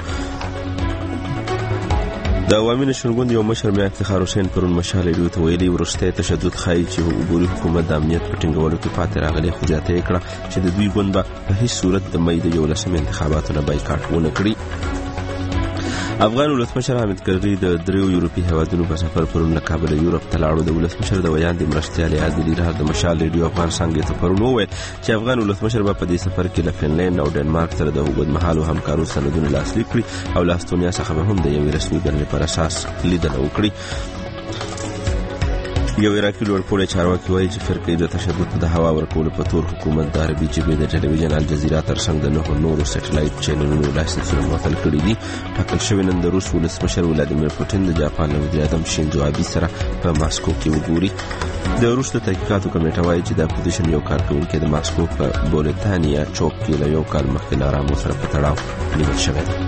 د عوامي نشنل ګوند یو مشر میا افتخار حسین پرون مشال ریډیو ته ویلي وروستی تشدد ښایي چې عبوري حکومت د امنیت په ټینګولو کې پاتې راغلی، خو زیاته یې کړه چې د دوی ګوند به په هیڅ صورت د مۍ د یولسمې انتخاباتو نه بایکاټ ونه کړي. افغان ولسمشر حامد کرزي د دریو یورپي هیوادونو په سفر پرون له کابل یورپ ته لاړو. د ولسمشر د ویاندې مرستیال عادل راز د مشال ریډیو افغان څنګه ته پرون وویل چې افغان ولسمشر به په دې سفر کې له فنلند او ډنمارک سره د اوږدمهالو همکارو سندونه لاسلیک کړي او له استونیا څخه به هم د یوې رسمي ګڼې پر اساس لیدنه وکړي. یو عراقي لوړپوړی چارواکي وایي چې فرقې د تشدد د هوا ورکولو په تور حکومت د عربي ژبې د ټلویزیون الجزیره ترڅنګ د نهو نورو سټلایټ چینلونو لایسنسونه معطل کړي دي. ټاکل شوی نن د روس ولسمشر ولادیمیر پوتین د جاپان له وزیر اعظم شینزو آبي سره په ماسکو کې وګوري. د روس د تحقیقاتو کمیټه وایي چې د اپوزیشن یو کارکونکی د ماسکو په بولتانیا چوک کې له یو کال مخکې له آرامو سره په تړاو نیول شوی دی.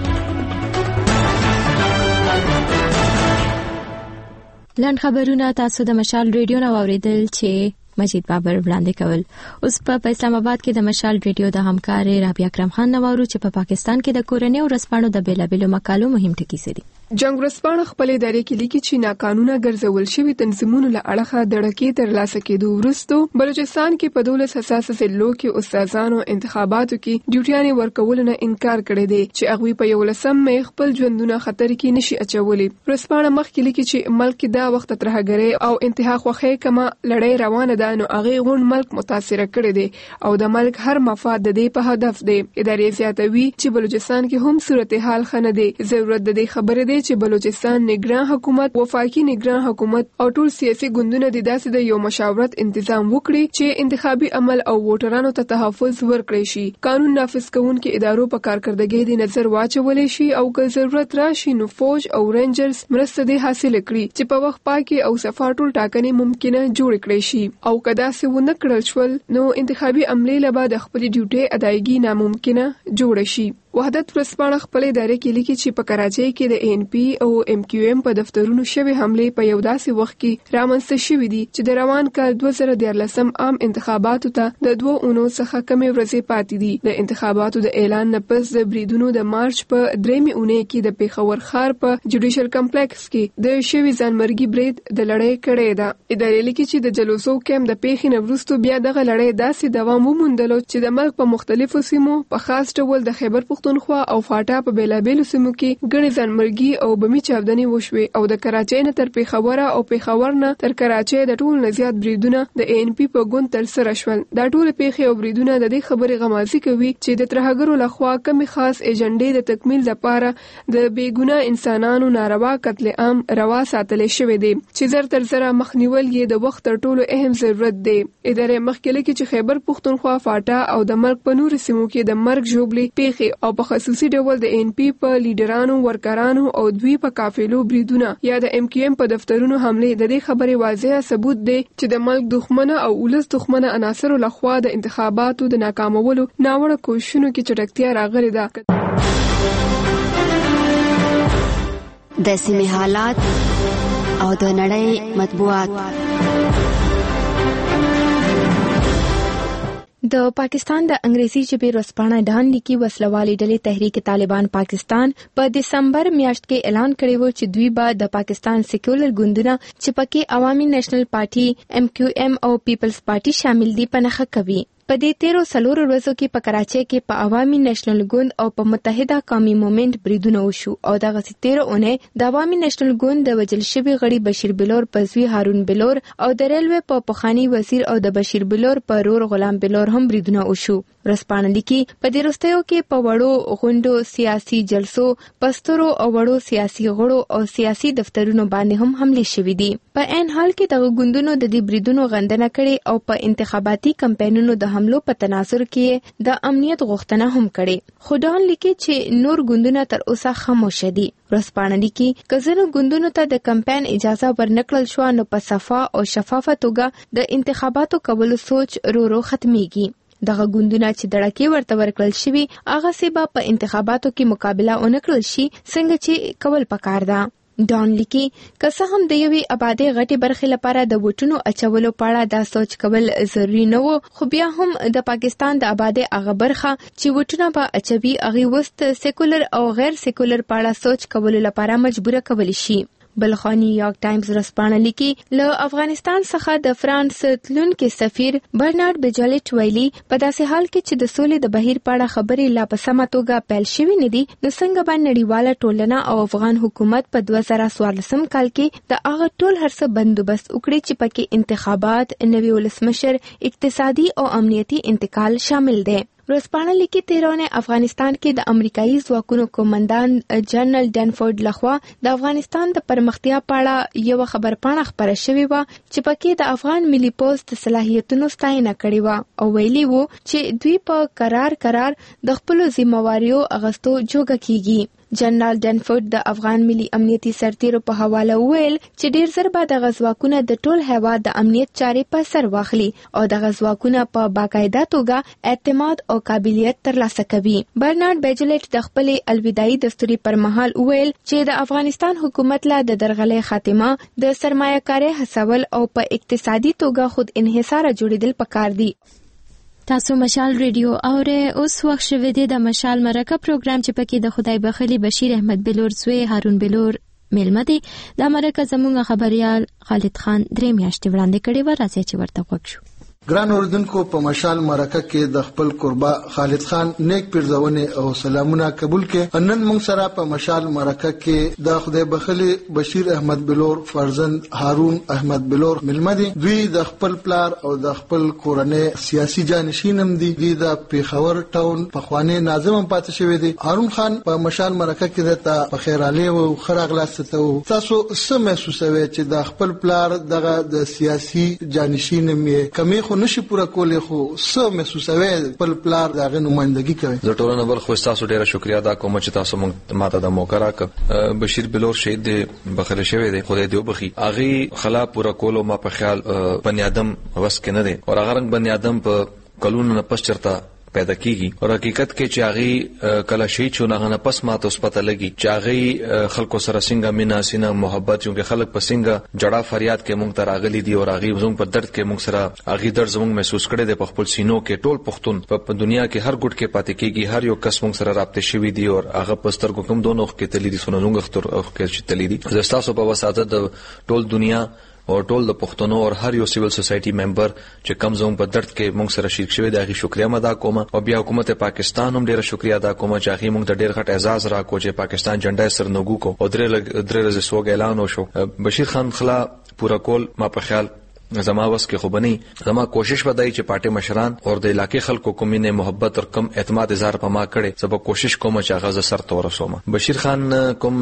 لنډ خبرونه تاسو د مشال ریډیو نو اوریدل چې مجید بابر وړاندې کول. اوس په اسلام آباد کې د مشال ریډیو د همکار رابعه اکرم خان نوارو چې په پاکستان کې د کورنۍ او رسپانو د بیلابیلو مقالو مهم ټکي سدي. جنگ ورځپاڼه خپل ادارې کې لیکي چې ناقانونه ګرځول شوی تنظیمونو له اړخه د ډکې تر لاسه کېدو وروسته بلوچستان کې په دولس حساسه ضلعو کې استادانو انتخاباتو کې ډیوټیانې ورکول نه انکار کړی دی چې هغه په یو لسم مې خپل ژوندونه خطر کې نشي اچولي. ورځپاڼه مخکې لیکي چې ملک دا وخت ترهګرۍ او انتها خوخې کما لړۍ روانه ده نو هغه غون ملک متاثر کړی دی او د ملک هر مفاد د دې په هدف دی. ادارې زیاتوي چې بلوچستان کې هم صورتحال خنه دی. ضرورت د دې خبره دی چې بلوچستان نگران حکومت، وفاقي نگران حکومت او ټول سیاسي ګوندونه د داسې د یو مشاورت تنظیم وکړي چې انتخابي عمل او ووټرانو ته تحفظ ورکړي شي. قانون نافذ کوونکي ادارو په کارکردګۍ د نظر واچولې شي او که ضرورت راشي نو فوج او رینجرز مرسته دې حاصل کړي چې په وخت پاکي او صفاټول ټاکنې ممکنه جوړ کړي شي او کدا څه ونه کړل شول نو انتخابي عملې له بعد خپل ډیوټي ادایګي ناممکنه جوړ شي. وحدت ورځپاڼه خپل ادارې کې لیکي چې په کراچۍ کې د ان پی او ام کیو ام په دفترونو شوی حمله په یو داسې وخت کې رامنځته شوې دي چې د روان کال دوه زره دیارلسم عام انتخاباتو ته د دوه اونو څخه کمې ورځې پاتې دي. د انتخاباتو د اعلان نه پس د بریدونو د مارچ په درېمې اونۍ کې د پیښور ښار په جوډیشل کمپلیکس کې د شوي ځانمرګي برید د لړۍ کړې ده. ادارې لیکي چې د جلوسو کم د پیښې نه وروسته بیا دغه لړۍ داسې دوام وموندلو چې د ملک په مختلفو سیمو په خاص ډول د خیبر پښتونخوا او فاټا په بیلابېلو سیمو کې ګڼې ځانمرګي او بمي چاودنې وشوې او د کراچۍ نه تر پیښور او پیښور نه تر کراچۍ د ټول نه زیات بریدونه د ان پی په ګوند تر سره شول. دا ټول پیښې او بریدونه د دې خبرې غمازي کوي چې د ترهګرو لخوا کمی خاص ایجنډې د تکمیل لپاره د بیګناه انسانانو ناروا قتل عام روا ساتل شوی دی چې زر تر زر مخنیول یې د وخت تر ټولو اهم ضرورت دی. ادارې مخکې لیکي چې خیبر پښتونخوا فاټا او د ملک په نورو سیمو کې د مرګ ژوبلې پیښې او په خصوصي ډول د ان پی په لیډرانو ورکرانو او دوی په قافلو بریدونه یا د ام کیو ام په دفترونو حمله د دې خبرې واضح ثبوت دی چې د ملک دښمنه او ولس دښمنه عناصرو لخوا د انتخاباتو د ناکامولو ناوړه کوششونو کې چټکتیا راغلې ده. د سیمې حالات او د نړۍ مطبوعات. د پاکستان د انګریزي ژبې ورځپاڼه ډان لیکي وسلوالې ډلې تحریک طالبان پاکستان په دسمبر میاشت کې اعلان کړی و چې دوی به د پاکستان سیکولر ګوندونه چې پکې عوامي نېشنل پارټي ام کیو ام او پیپلز پارټي شامل دي په نښه کوي. په دې تیرو څلورو ورځو کې په کراچۍ کې په عوامي نېشنل ګوند او په متحده قومي موومېنټ بریدونه وشو او دغه تیرو اونۍ د عوامي نېشنل ګوند د وجل شوي غړي بشیر بلور په زوی هارون بلور او د ریلوې په پخوانی وزیر او د بشیر بلور په رور غلام بلور هم بریدونه وشو. ورځپاڼه لیکي په دې وروستیو کې په وړو غونډو سیاسي جلسو پسترو او وړو سیاسي غړو او سیاسي دفترونو باندې هم حمله شوې دي. په عین حال کې دغه ګوندونو د دې بریدونو غندنه کړې او په انتخاباتي کمپاینونو د حملو په تناظر کې د امنیت غوښتنه هم کړې. خو ډان لیکي چې نور ګوندونه تر اوسه خاموش دي. ورځپاڼه لیکي که ځینو ګوندونو ته د کمپاین اجازه ورنکړل شو نو په صفا او شفافه توګه د انتخاباتو کولو سوچ رو رو ختميږي. دغه ګوندونه چې دړکې ورته ورکړل شوي هغه سبا په انتخاباتو کې مقابله ونکړل شي څنګه چې کول پکار ده. ډان لیکي که څه هم د یوې آبادې غټې برخې لپاره د ووټونو اچولو په اړه دا سوچ کول ضروري نه و خو بیا هم د پاکستان د آبادې هغه برخه چې ووټونه به اچوي هغې وست سیکولر او غیر سیکولر په اړه سوچ کولو لپاره مجبوره کولی شي. بلخوا نیویارک ټایمز ورځپاڼه لیکي له افغانستان څخه د فرانس تلونکي سفیر برنارد بجالټ ویلي په داسې حال کې چې د سولې د بهیر په اړه خبرې لا په سمه توګه پیل شوې نه دي نو څنګه به نړیواله ټولنه او افغان حکومت په دوه زره څوارلسم کال کې د هغه ټول هر څه بندوبست وکړي چې پکې انتخابات نوي ولسمشر اقتصادي او امنیتي انتقال شامل دی. ورځپاڼه لیکي تیرونه افغانستان کې د امریکایي ځواکونو قومندان جنرال ډنفورد لخوا د افغانستان د پرمختیا په اړه یو خبرپاڼه خبره شوې و چې پکې د افغان ملي پوسټ صلاحیتونو ستاینه کړې و او ویلي وو چې دوی په قرار قرار د خپل ذمہواریو اغستو جوګه کیږي. جنرال ډنفورد د افغان ملي امنیتي سرتیرو په حواله ویل چې ډیر زر به د غزواکونه د ټول هیواد د امنیت چارې په سر واخلي او د غزواکونه په باقاعده توګه اعتماد او قابلیت ترلاسه کوي. برنارد بیجلټ د خپل الوداعي دستوري پر مهال ویل چې د افغانستان حکومت لا د درغلې خاتمه د سرمایه‌کارۍ هڅول او په اقتصادي توګه خود انحصار جوړیدل پکار دي. تاسو مشال ریډیو اوره اوس وخت شوه دی د مشال مرکه پروګرام چې پکې د خدای بخلی بشیر احمد بلور زوی هارون بلور ملمه دی. د مرکه زموږ خبريال خالد خان درې میاشتې وړاندې کړي و راځي چې ورته وکړو. ګران اوردونکو په مشال مرکه کې د خپل قربا خالد خان نیک پیرزونه او سلامونه قبول کې نن موږ سره په مشال مرکه کې د خدای بخلی بشیر احمد بلور فرزند هارون احمد بلور ملمه دي. دوی د خپل پلار او د خپل کورنۍ سیاسي جانشینم دي. دوی د پیښور ټاون په خوانه ناظم پاتې شوی دي. هارون خان په مشال مرکه کې د په خیراله او خراغلاسته تاسو سم محسوسوي چې د خپل پلار دغه د سیاسي جانشینم یې کمی نشي پورا کولې خو څه محسوسوي خپل پلار دغه نمائندګي کوي. زه ټولنه بل خو تاسو ډیره شکریا ادا کوم چې تاسو ماته د موقع راکړ. بشیر بلور شهید دی بخښل شوی دی خدای دې وبخي. اغه خلا پورا کولو ما په خیال بنی آدم وس کې نه دی او هغه رنګ بنی آدم په کلونو نه پس چرتا پیدا کیږي او حقیقت کې چې هغه کله شي چې نه غنه پس ماته اوس پته لګي چې هغه خلکو سره څنګه مینا سینا محبت چې خلک په څنګه جړه فریاد کې مونږ ته راغلي دي او هغه زموږ په درد کې مونږ سره هغه درد زموږ محسوس کړي د خپل سینو کې ټول پښتون په دنیا کې هر ګډ کې پاتې کیږي هر یو کس مونږ سره رابطه شوی دی او هغه پستر کو کوم دوه نوخ کې تللی دي سونو اختر او کې چې تللی دي زستاسو په وساته د ټول دنیا او ټول د پښتنو او هر یو سیویل سوسایټي ممبر چې کم زوم په درد کې مونږ سره شریک شوی دی هغه شکریا ادا کوم او بیا حکومت پاکستان هم ډیره شکریا ادا کوم چې هغه مونږ ته ډیر غټ اعزاز راکو چې پاکستان جنډا سرنګو کو او درې درې ورځې سوګ اعلان وشو. بشیر خان خلا پورا کول ما په خیال زما وس کې خو بني زما کوشش ودای چې پارټي مشران او د علاقې خلکو کومینه محبت او کم اعتماد اظهار په ما کړي سبا کوشش کوم چې هغه سر تور رسوم. بشیر خان کوم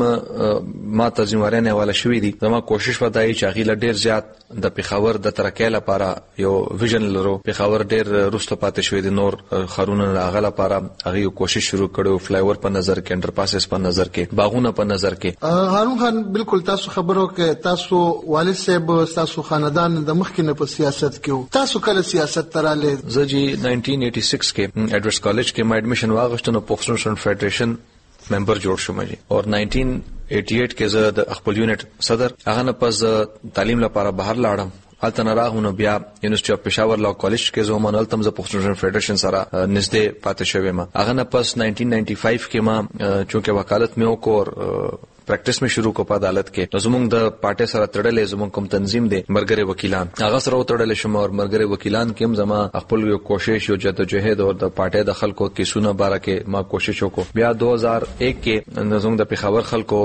ما ته ذمہوارانه حواله شوې دي زما کوشش ودای چې هغه ډیر زیات د پیښور د ترقۍ لپاره یو ویژن لرو. پیښور ډیر روسته پاتې شوې دي نور خارونه هغه لپاره هغه کوشش شروع کړو فلای اوور په نظر کې انډر پاسز په نظر کې باغونه په نظر کې. هارون خان بالکل تاسو خبرو کې تاسو والد صاحب تاسو خاندان د مخکې په سیاست کې تاسو کله سیاست تراله زجی نائنٹین ایٹی سکس کې ایڈورډ کالج کې ما ایڈمیشن واغښتنو پښتون شون فدریشن ممبر جوړ شوم جی اور نائنٹین ایٹی ایٹ کې زه د خپل یونټ صدر هغه نه پس تعلیم لپاره بهر لاړم الته راغونو بیا یونیورسيټي اف پېښور لا کالج کې زه مونږ تم ز پښتون شون فدریشن سره نږدې پاتې شوم. هغه نه پس نائنٹین نائنٹی فائیو کې ما چونکه وکالت مې وکړ پریکټس می شروع کو په عدالت کې زموږ د پارټي سره تړلې زموږ کوم تنظیم دی مرګري وکیلان هغه سره تړلې شم او مرګري وکیلان کې هم زما خپل یو کوشش یو جدوجہد او د پارټي د خلکو کې سونه باره کې ما کوشش وکړ. بیا دو هزار ایک کې زموږ د پیښور خلکو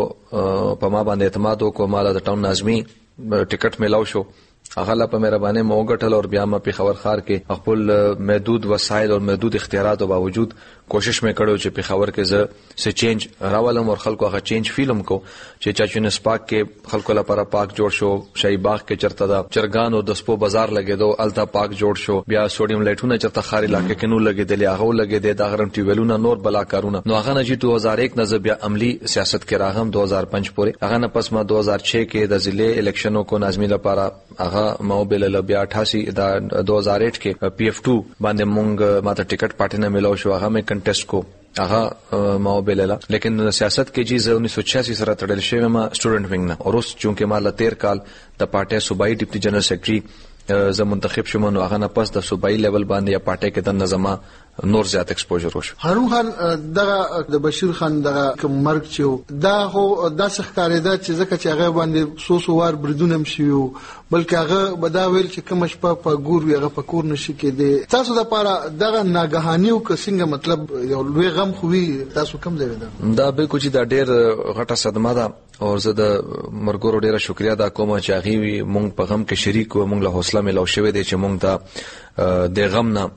په ما باندې اعتماد وکړ مال د ټاون نظمی ټیکټ ملاو شو هغه لا په مهرباني مو غټل او بیا ما پیښور خار کې خپل محدود وسایل او محدود اختیاراتو باوجود کوشش مې کړو چې پیښور کې زه سه چینج راولم او خلکو هغه چینج فلم کو چې چاچونس پاک کې خلکو لپاره پاک جوړ شو شاهي باغ کې چرته دا چرګان او د سپو بازار لګیدو التا پاک جوړ شو بیا سوډیم لایټونه چرته خاري علاقې کې نو لګیدل هغه لګیدل دا غرم ټیولونه نور بلا کارونه نو هغه نه چې دو هزار ایک نه بیا عملی سیاست کې راغم دو هزار پنځ پورې هغه نه پس ما دو هزار چھ کې د ضلع الیکشنو کو نظمی لپاره هغه موبل ل بیا اٹھاسی دا دو ہزار آٹھ کې پی ایف ټو باندې مونږ ماته ټیکټ پارټي نه ملو شو هغه مې کنټیسټ کو هغه موبل ل لیکن سیاست کې چیز انیس سو چھیاسی سره تړل شوی ما سټوډنټ وینګ نه اور اوس چونکه ما ل تیر کال د پارټي صوبایي ډیپټي جنرال سیکریټری زه منتخب شوم نو هغه نه پس د صوبایي لیول باندې یا پارټي کې د نظام نور زیات ایکسپوژر وشو. هارون خان دغه د بشیر خان دغه کوم مرګ چې دا هو د ښکارېدا چې ځکه چې هغه باندې سو سو وار بردونه مشيو بلکې هغه بداویل چې کوم شپه په ګور وي هغه په کور نشي کېده تاسو د پاره دغه ناګهاني او څنګه مطلب یو لوی غم خوي تاسو کم ځای ده دا به کوم چې دا ډېر غټه صدمه ده او زه د مرګورو ډېره شکریا ادا کوم چې هغه مونږ په غم کې شریک او مونږ له حوصله ملو شوې دي چې مونږ ته د غم نه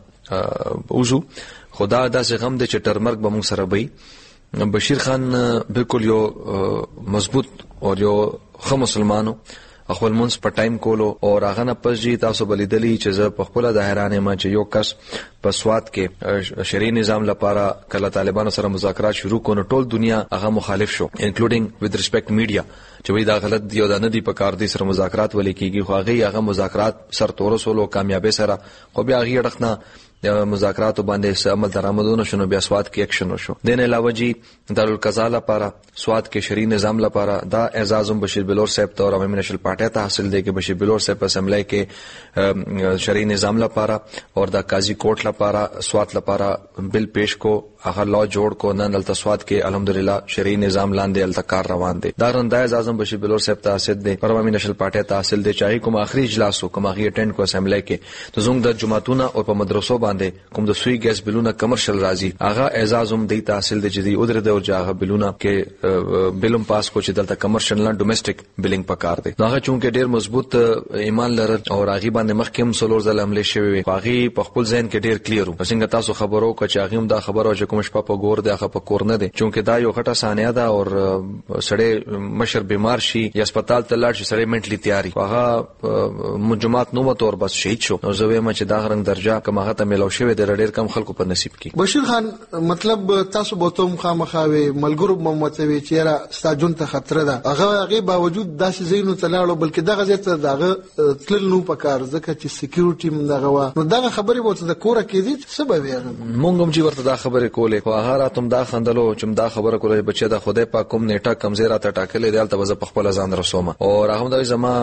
اوزو خدا داسې غم دې چې تر مرګ به مونږ سره وي. بشیر خان بالکل یو مضبوط او یو خو مسلمانو خپل مونږ په ټایم کولو او هغه نه پس جی تاسو بلیدلی چې زه په خپل د حیرانه ما چې یو کس په سواد کې شرعي نظام لپاره کله طالبانو سره مذاکرات شروع کړو ټول دنیا هغه مخالف شو انکلودینګ وذ ریسپیکټ میډیا چې وی دا غلط دی او دا نه دی په کار دي سره مذاکرات ولې کیږي خو هغه هغه مذاکرات سر تورسولو کامیابی سره خو بیا هغه ډخنه د مذاکرات باندې عمل درآمدونه شنو بیا سواد کې اکشن وشو. دین علاوه جی دارالقضا لپاره سواد کې شرعي نظام لپاره دا اعزازم بشیر بلور صاحب ته او عوامي نشل پارټي ته حاصل دی کې بشیر بلور صاحب په اسمبلی کې شرعي نظام لپاره او دا قاضي کوټ لپاره سواد لپاره بل پیش کو هغه لا جوړ کو نن دلته سواد کې الحمدلله شرعي نظام لاندې التکار روان دي. دا رنداز اعظم بشیر بلور صاحب ته حاصل دی عوامي نشل پارټي ته حاصل دی چاهي کوم اخري اجلاس کوم اخري اټینډ کو اسمبلی کې ته زوم د جمعتونه او په مدرسو کوم د سوی ګیس بلونه کمرشل راځي هغه اعزاز هم دی تحصیل د جدي او درته او جاغه بلونه کې بلوم پاس کو چې دلته کمرشل نه ډومېسټک بلینګ پکار دی. هغه چونکه ډیر مضبوط ایمان لرل او راغي باندې مخکې سولور زل حمله شوی وي هغه په خپل ذهن کې ډیر کلیر و څنګه تاسو خبرو کو چې هغه هم دا خبرو چې کوم شپه په ګور دی هغه په کور نه دی چونکه دا یو غټه ثانیه ده او سړی مشر بیمار شي یا هسپتال ته لاړ شي سړی منټلی تیاری هغه مجموعات نو متور بس شهید شو نو زه وایم چې دا غرنګ درجه کوم هغه ته ملو شوی د ډېر کم خلکو په نصیب کې. بشیر خان مطلب تاسو به ته مخامخاوي ملګرو مموتوي چې را ستاجون ته خطر ده هغه هغه باوجود داسې زینو تلاړو بلکې دغه ځته دغه تل نو پکار ځکه چې سکیورټي مدغه نو دغه خبرې وته د کوره کې دي سبب یې مونږ هم چې ورته دا خبرې کولې خو هغه راتم دا خندلو چې دا خبره کولې بچي دا خدای پاک کوم نیټه کمزورا ته ټاکلې دی البته په خپل ځان رسوم او هغه د زما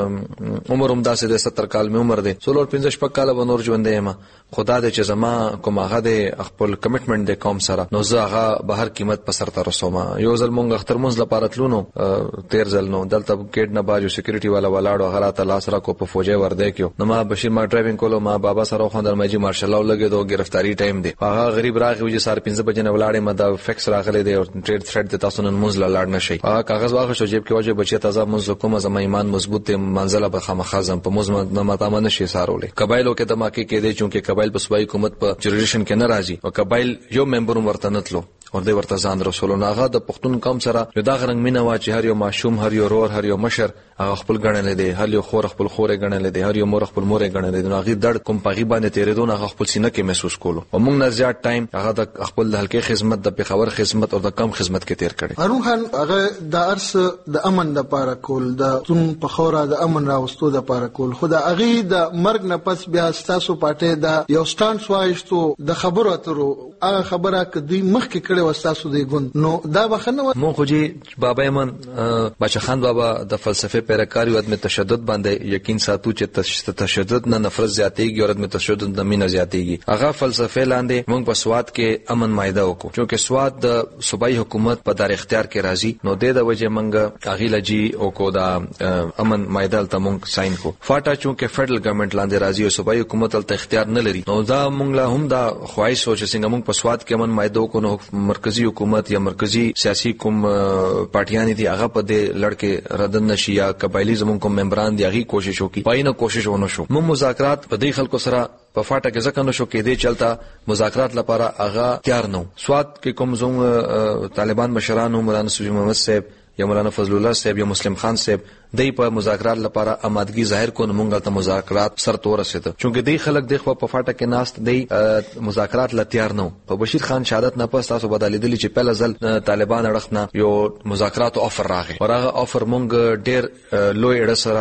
عمر هم داسې د ستر کال می عمر دی څلور پنځه شپږ کال به نور ژوند یم خدا دې چې زما کوم هغه د خپل کمټمنټ د قوم سره نو زه هغه به هر قیمت په سر ته رسوم یو ځل مونږ اختر مونږ لپاره تلونو تیر ځل نو دلته ګیټ نه باجو سکیورټي والا ولاړو هغه راته لاس را کو په فوجي ورده کېو نو ما بشیر ما ډرایوینګ کولو ما بابا سره خو در مېجی مارشل لاو لګې دوه گرفتاری ټایم دی هغه غریب راغی چې سار پنځه بجې نه ولاړې ما دا فکس راغلی دی او ټریډ تھریډ د تاسو نن مونږ لاړ نه شي هغه کاغذ واخښو جیب کې واجب بچی تازه مونږ کوم زما ایمان مضبوط دی منزله به خامخازم په مونږ نه ماته نه شي سارولې قبایلو کې د ماکي کې دی چې قبایل په صوبایي حکومت په جوریډیشن کې نه راځي او قبایل یو ممبر ورته نتلو اور د ورته ځان رسول ناغه د پښتون قوم سره یو دا غرنګ مینا وا چې هر یو ماشوم هر یو رور هر یو مشر هغه خپل غړنل دي هر یو خور خپل خورې غړنل دي هر یو مور خپل مورې غړنل دي هغه درد کوم پغي باندې تیرې دون هغه خپل سینه کې محسوس کولو او موږ نه زیات ټایم هغه د خپل هلکې خدمت د پیښور خدمت او د کم خدمت کې تیر کړي هارون خان هغه د ارس د امن د پاره کول د تون په خوره د امن راوستو د پاره کول خو د اغي د مرګ نه پس بیا ستاسو پټه د یو سټانډ وایستو د خبرو اترو هغه خبره کدی مخ کې کړي وستاسو دی نو دا بخنه مو خو جی بابا یمن بچا خان بابا د فلسفه پیروکار او د تشدد باندې یقین ساتو چې تشدد نه نفرت زیاتېږي او د تشدد نه مینه زیاتېږي هغه فلسفه لاندې موږ په سواد کې امن مایده وکړو چې سواد د صوبایي حکومت په دار اختیار کې راځي نو د وجه موږ اغي لجی او کو دا امن مایده ته موږ ساين کو فاټا چې فدرل ګورنمنت لاندې راځي او صوبایي حکومت ته اختیار نه لري نو دا موږ له هم دا خوای سوچ څنګه موږ په سواد کې امن مایده وکړو نو مرکزی حکومت یا مرکزی سیاسي کوم پارټیان دي هغه په دې لړکه ردن نشي یا قبایلی زمون کوم ممبران دي هغه کوشش وکړي پاینه کوشش ونه شو مو مذاکرات په دې خلکو سره په فاټه کې ځکه نشو کې دې چلتا مذاکرات لپاره هغه تیار نو سواد کې کوم زوم طالبان مشران مولانا سوجي محمد صاحب یا مولانا فضل الله صاحب یا مسلم خان صاحب دای په مذاکرات لپاره آمادګي ظاهر کو مونږه ته مذاکرات سر تور رسید چونکه دای خلک د خو په فاټه کې ناست دی مذاکرات لا تیار نو په بشیر خان شهادت نه پس تاسو بدلیدلی چې پهل ځل طالبان اړخنه یو مذاکرات افر راغی ورغه افر مونږ ډیر لوی اړه سره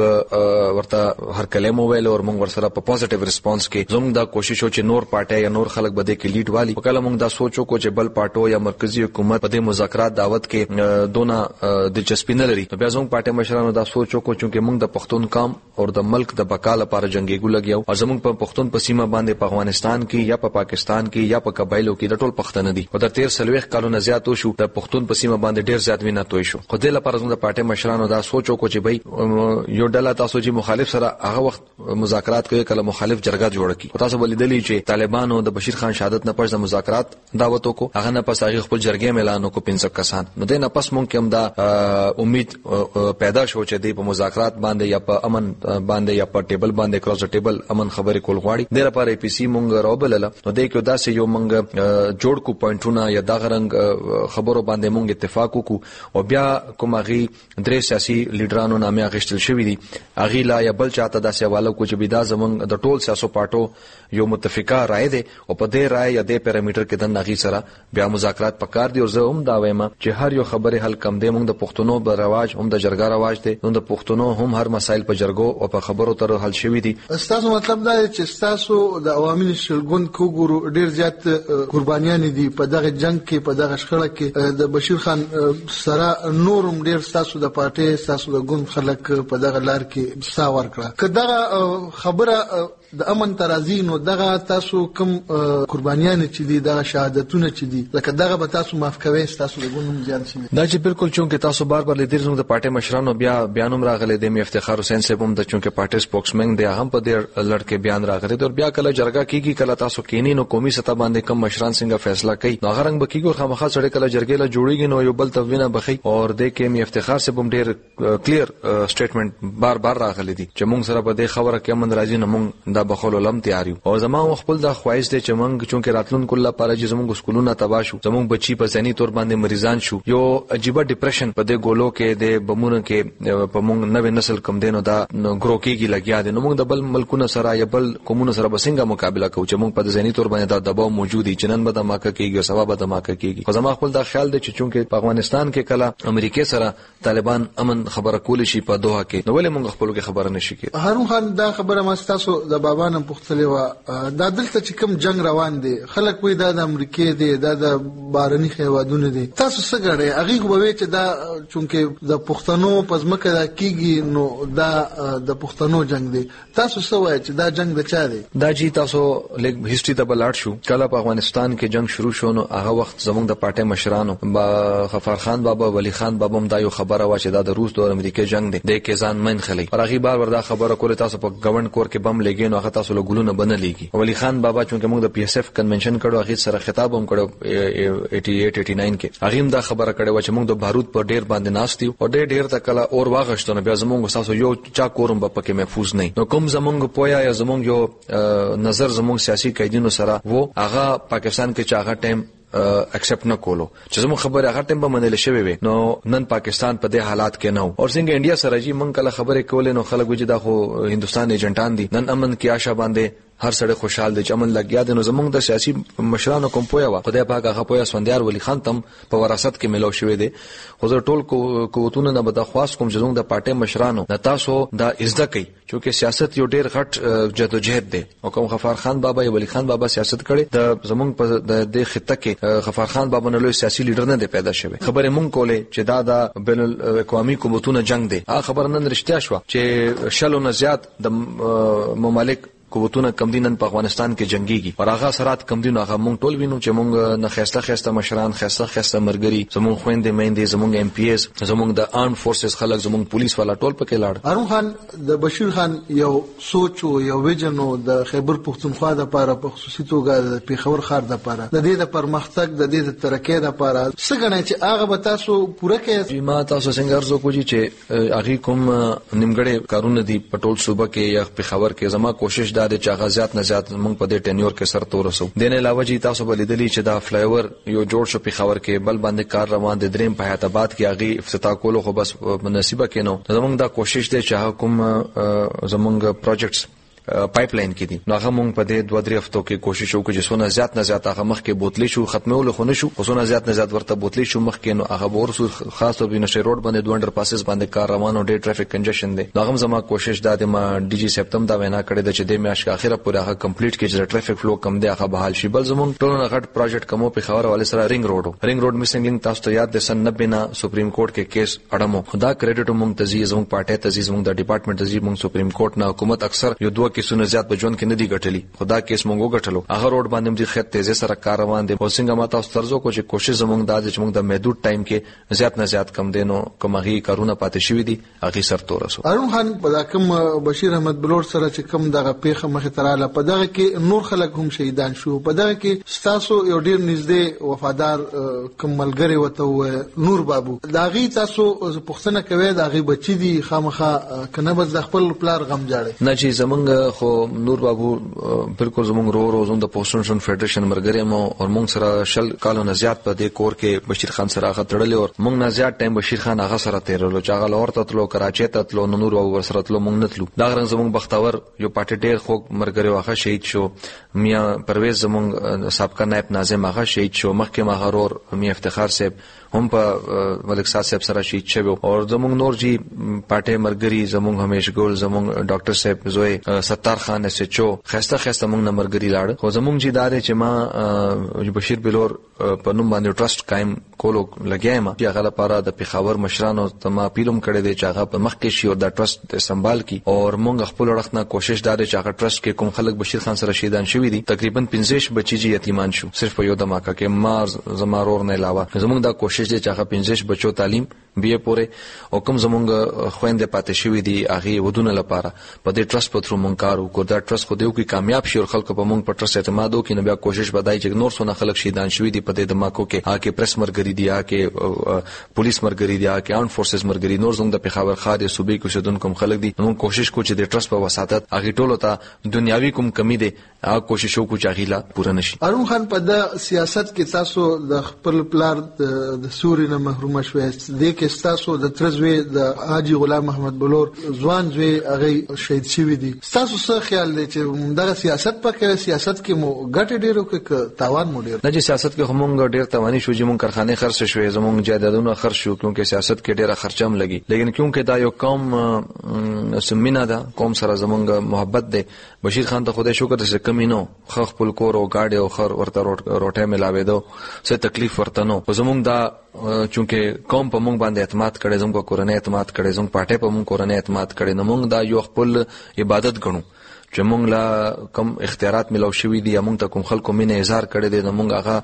مونږ ورته هر کلمه ویل او مونږ ور سره په پوزټیو ریسپانس کې زموږ دا کوشش و چې نور پارټي یا نور خلک بده کې لیډ والی په کله مونږ دا سوچو کو چې بل پارټو یا مرکزی حکومت په دې مذاکرات دعوت کې دونه دلچسپي نه لري بیا زموږ پارټي مشرانو دا سوچو کو چې موږ د پښتون قوم او د ملک د بقا لپاره جنگيګو لګیاو او زموږ په پښتون په سیمه باندې په افغانستان کې یا په پا پاکستان کې یا په قبایلو کې د ټول پښتنه دي او د تیر سلويخ کالونو زیاتو شو د پښتون په سیمه باندې ډیر زیات وینه توي شو خو د لپاره زموږ د پارټي مشرانو دا سوچو کو چې بھائی یو ډله تاسو چې مخالف سره هغه وخت مذاکرات کوي کله مخالف جرګه جوړ کی تاسو ولیدلی چې طالبانو د بشیر خان شهادت نه پس د مذاکرات دعوت کو هغه نه پس هغه خپل جرګې اعلان کو پنځه کسان نو د نه پس مونږ هم دا امید پیدا شو چې د مذاکرات باندې یا په امن باندې یا په ټیبل باندې کراس ټیبل امن خبرې کول غواړي د لپاره پی سی مونږ راوبلل نو د کې داسې یو مونږ جوړ کو پوینټونه یا دا غرنګ خبرو باندې مونږ اتفاق وکړو او بیا کومغي درې سیاسي لیډرانو نامه غشتل شوې دي اغي لا یا بل چاته داسې حواله کو چې بيدا زمونږ د ټول سیاسو پارټو یو متفقه رائے ده او په دې رائے یا د پیرامیټر کې د نغي سره بیا مذاکرات پکار دي او زه هم دا وایم چې هر یو خبره حل کم دی مونږ د پښتونو به رواج هم د جرګه رواج دی نو د پښتونو هم هر مسایل په جرګو او په خبرو تر حل شوي دي تاسو مطلب دا چې تاسو د عوامي شلګون کوګورو ډیر زیات قربانیان دي په دغه جنگ کې په دغه شخړه کې د بشیر خان سره نورم ډیر تاسو د پارټي تاسو د ګوند خلک په دغه لار کې ساور کړه کله خبره د امن ترازی نو دغه تاسو کوم قربانیان چې دي دغه شهادتونه چې دي لکه دغه به تاسو معاف کوي تاسو د ګوند زیات شي دا چې بالکل چونکه تاسو بار بار لیدل زموږ د پارټي مشرانو بیا بیانوم راغلی د افتخار حسین صاحب هم د چونکه پارټي سپوکسمن دی هغه په دې لړ کې بیان راغلی او بیا کله جرګه کیږي کله تاسو کینی نو قومي سطح باندې کم مشران څنګه فیصله کوي نو هغه رنګ به کیږي خامخا سره کله جرګې له جوړیږي نو یو بل توینه بخي او د کې می افتخار صاحب هم ډیر کلیر سټیټمنټ بار بار راغلی دي چې موږ سره په دې خبره کې من راځي نو موږ دا بخول لم تیار یو او زمو خپل د خواهش دي چې موږ چونکه راتلونکو الله پاره چې زموږ سکولونه تباہ شو زموږ بچي په ځنی تور باندې مریضان شو یو عجیب ډیپریشن په دې ګولو کې د بمونو کې په موږ نوې نسل کم دینو دا ګرو کېږي لګیا دي نو موږ د بل ملکونو سره یا بل قومونو سره بسنګه مقابله کوو چې موږ په ځنی تور باندې دا دباو موجود دي چې نن به د ماکه کېږي او سبا به د ماکه کېږي خو زما خپل دا خیال دی چې چونکه په افغانستان کې کله امریکای سره طالبان امن خبره کولی شي په دوحه کې نو ولې موږ خپل کې خبره نشي کې هارون خان دا خبره مستاسو د بابانم پختلې و دا دلته چې کوم جنگ روان دي خلک وې دا د امریکای دی دا د بارني خیوادونه دي تاسو څه غړې هغه خو به چې دا چونکه د پښتنو پزمکه دا کیږي نو دا د پښتنو جنگ دی تاسو څه وایي چې دا جنگ د چا دی دا جی تاسو لیک هیستوري ته بلاړ شو کله په افغانستان کې جنگ شروع شو نو هغه وخت زموږ د پارټي مشرانو با غفار خان بابا ولی خان بابا هم دا یو خبره وا چې دا د روس او امریکای جنگ دی د کې ځان من خلی او هغه بار وردا خبره کوله تاسو په گورنمنت کور کې بم لګین او هغه تاسو له ګلونه بنلېږي ولی خان بابا چې موږ د پی ایس اف کنونشن کړو هغه سره خطاب هم کړو اٹھاسی اٹھاسی کې هغه هم دا خبره کړې و چې موږ د بارود په ډیر باندې ناستیو او ډیر ډیر تکله اور واغښتونه بیا زموږ تاسو یو چا کورم په کې محفوظ نه نو کوم زموږ پویا یا زموږ یو نظر زموږ سیاسي قیدینو سره وو هغه پاکستان کې چاغه ټیم اکسپټ نه کولو چې زموږ خبره هغه ټیم به منل شوی وي نو نن پاکستان په دې حالات کې نه او څنګه انډیا سره جی مونږ کله خبره کولې نو خلک وځي دا خو هندستان ایجنټان دي نن امن کې آشا باندې هر سړی خوشحال دی چې امن لګیا دی نو زمونږ د سیاسي مشرانو کوم پویا وا خدای پاک هغه پویا سوندیار ولی خان تم په وراثت کې ملو شوی دی خو زه ټول قوتونو نه به خواست کوم چې زمونږ د پارټي مشرانو د تاسو د عزت کوي چې سیاست یو ډیر غټ جدوجہد دی او کوم غفار خان بابا یا ولی خان بابا سیاست کړي د زمونږ په د خطه کې غفار خان بابا نه لوی سیاسي لیډر نه دی پیدا شوی خبره مونږ کولې چې دا د بین الاقوامي قوتونو جنگ دی هغه خبر نن رښتیا شو چې شلو نه زیات د ممالک قوتونه کم دینن په افغانستان کې جنگيږي او هغه سرات کم دین هغه مونږ ټول وینو چې مونږ نه خسته خسته مشران خسته خسته مرګري زمونږ خويندې مېندې زمونږ ایم پی ایس زمونږ د آرم فورسز خلک زمونږ پولیس والا ټول پکې لاړ هارون خان د بشیر خان یو سوچ او یو ویژن د خیبر پختونخوا د لپاره په خصوصي توګه د پیښور ښار د لپاره د دې د پرمختګ د دې د ترقۍ لپاره څنګه چې هغه به تاسو پوره کړئ ما تاسو څنګه ارزو کوجی چې هغه کوم نیمګړې کارونه دي په ټول صوبه کې یا پیښور کې زما کوشش دا دی چې هغه زیات نه زیات موږ په دې ټینیور کې سر تورسو د نه علاوه جی تاسو بلیدلی چې دا فلای اوور یو جوړ شو پیښور کې بل باندې کار روان دي دریم په حیات آباد کې هغه افتتاح کولو خو بس مناسبه کینو زموږ دا کوشش دی چې کوم زموږ پروجیکټس پایپ لاین کې دي نو هغه مونږ په دې دوه درې هفتو کې کوشش وکړو چې څونه زیات نه زیات هغه مخ کې بوتلې شو ختمول خو نه شو څونه زیات نه زیات ورته بوتلې شو مخ کې نو هغه ورسو خاص او بنشي روډ باندې دوه انډر پاسز باندې کار روان او ډېر ټریفیک کنجشن دی نو هغه زما کوشش دا د ما ډي جی سپتم دا وینا کړې ده چې د میاشت اخره پورې هغه کمپلیټ کې چې ټریفیک فلو کم دی هغه بحال شي بل زمون ټول نه غټ پروجیکټ کومو په خبره والے سره رینګ روډ رینګ روډ میسنګ لینک تاسو ته یاد ده سن نوي نه سپریم کورټ کې کیس اړمو خدا کریډټ مونږ تزي زموږ پارټي تزي زموږ د ډپارټمنټ تزي مونږ سپریم کورټ نه حکومت اکثر یو دوه کیسونه زیات بجون کې نه دی غټلی خدا کیس مونږ غټلو هغه روډ باندې د خط تیزه سره کار روان دي او څنګه ما تاسو ترزو کو چې کوشش زموږ د چې مونږ د محدود ټایم کې زیات نه زیات کم دینو کومه کارونه پاتې شوی دي هغه سر تورسو هارون خان په کوم بشیر احمد بلور سره چې کوم دغه پیخه مخه تراله په دغه کې نور خلک هم شهیدان شو په دغه کې ستاسو یو ډیر نږدې وفادار کوم ملګری وته نور بابو داغي تاسو پښتنه کوي داغي بچی دي خامخه کنه بس د خپل پلار غم جاړي نه چې زمونږ خو نور بابو بالکل زمونږ رو روزون د پوسټنشن فدریشن مرګري مو او مونږ سره شل کالو نه زیات په دې کور کې بشیر خان سره غتړل او مونږ نه زیات ټایم بشیر خان هغه سره تیرلو چې هغه لور ته تلو کراچي ته تلو نور او ور سره تلو مونږ نه تلو دا غرنګ زمونږ بختور یو پټ ډیر خو مرګري واخه شهید شو میا پرویز زمونږ سابقه نائب ناظم هغه شهید شو مخکې مغرور میا افتخار صاحب هم په ملک صاحب سره شهید شوی او زمونږ نور جی پټه مرګري زمونږ همیش ګول زمونږ ډاکټر صاحب زوی ستار خان اس ایچ او خسته خسته مونږ نمبرګری لاړ خو زمونږ جی دار چې ما بشیر بلور په نوم باندې ټرست قائم کولو لګیایم چې هغه لپاره د پیښور مشرانو ته ما پیلم کړی دی چې هغه په مخ کې شي او د ټرست سمبال کی او مونږ خپل وخت نه کوشش دار چې هغه ټرست کې کوم خلک بشیر خان سره شهیدان شوی دي تقریبا پنځه بچی جی یتیمان شو صرف په یو دماکه کې ما زمارور نه علاوه زمونږ دا کوشش دی چې هغه پنځه بچو تعلیم بي اے پورې او کوم زمونږ خويندې پاتې شوې دي هغه ودونه لپاره په دې ټرست په تر مونږ کار وکړو. دا ټرست خو دیو کې کامیاب شي او خلکو په مونږ په ټرست اعتماد وکړي، نو بیا کوشش بدای چې نور څونه خلک شهیدان شوي دي په دې دماکو کې، هغه پریس مرګري دي، هغه پولیس مرګري دي، هغه آرم فورسز مرګري، نور زموږ د پیښور ښار یا صوبې کې اوسېدونکو خلک دي. نو کوشش کوو چې د ټرست په وساتت هغه ټولو ته دنیاوي کوم کمی دي هغه کوشش وکړو چې هغه لا پوره نشي. ارون خان په د سیاست کې تاسو د خپل پلار د سوري نه محروم شوي، د کې تاسو د ترزوی د حاجی غلام محمد بلور ځوان زوی هغه شهید شوی دي. تاسو څه خیال دی چې دغه سیاست په کې سیاست کې مو ګټه ډیرو کې تاوان مو ډیر؟ نه چې سیاست کې همغه ډیر توانی شو چې مونږ کارخانه خرڅ شوې، زمونږ جایدادونه خرڅ شو، کیونکه سیاست کې ډیره خرچم لګي. لیکن کیونکه دا یو قوم سمینا ده، قوم سره زمونږ محبت ده. بشیر خان ته خدای شکر چې کمی نو خخ خپل کور او گاډي او خر ورته روټه ملاوي دو څه تکلیف ورته نو. زمونږ دا چونکه قوم په مونږ باندې اعتماد کړي، زموږ کورنۍ اعتماد کړي، زموږ پارټي په مونږ کورنۍ اعتماد کړي، نو مونږ دا یو خپل عبادت ګڼو چې مونږ لا کم اختیارات ملو شوي دي، مونږ ته کوم خلکو مینه اظهار کړي دي، نو مونږ هغه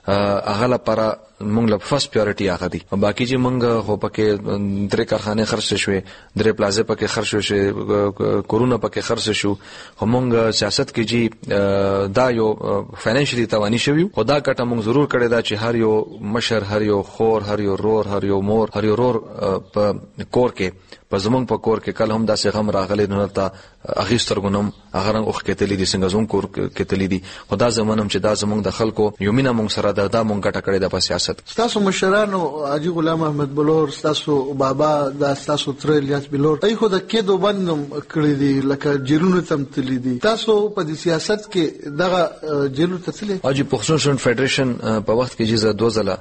هغه لپاره مونږ له فرست پریورټي هغه دي. او باقي چې مونږ خو پکې درې کارخانه خرڅ شوې، درې پلازه پکې خرڅ شوې، کورونه پکې خرڅ شو. خو مونږ سیاست کې جی دا یو فاینانشلی توانی شوی، خدا کټه مونږ ضرور کړی دا چې هر یو مشر، هر یو خور، هر یو رور، هر یو مور، هر یو رور په کور کې په زمونږ په کور کې کله هم داسې غم راغلی نه تا اغه سترګونم هغه رنګ اوخ کېتلې دي څنګه زموږ کور کېتلې دي. خدا زمونم چې دا زمونږ د خلکو یو مینا مونږ سره دا, دا مونږ ګټه کړې ده په سیاست. تاسو مشرانو حاجی غلام احمد بلور، تاسو بابا دا تاسو تر الیاس بلور ای خو د کېدو بندم کړی دي لکه جیلونو تم تللی دي، تاسو په دې سیاست کې دغه جیلو ته تللی؟ حاجی پښتون شون فدریشن په وخت کې جزا دوزله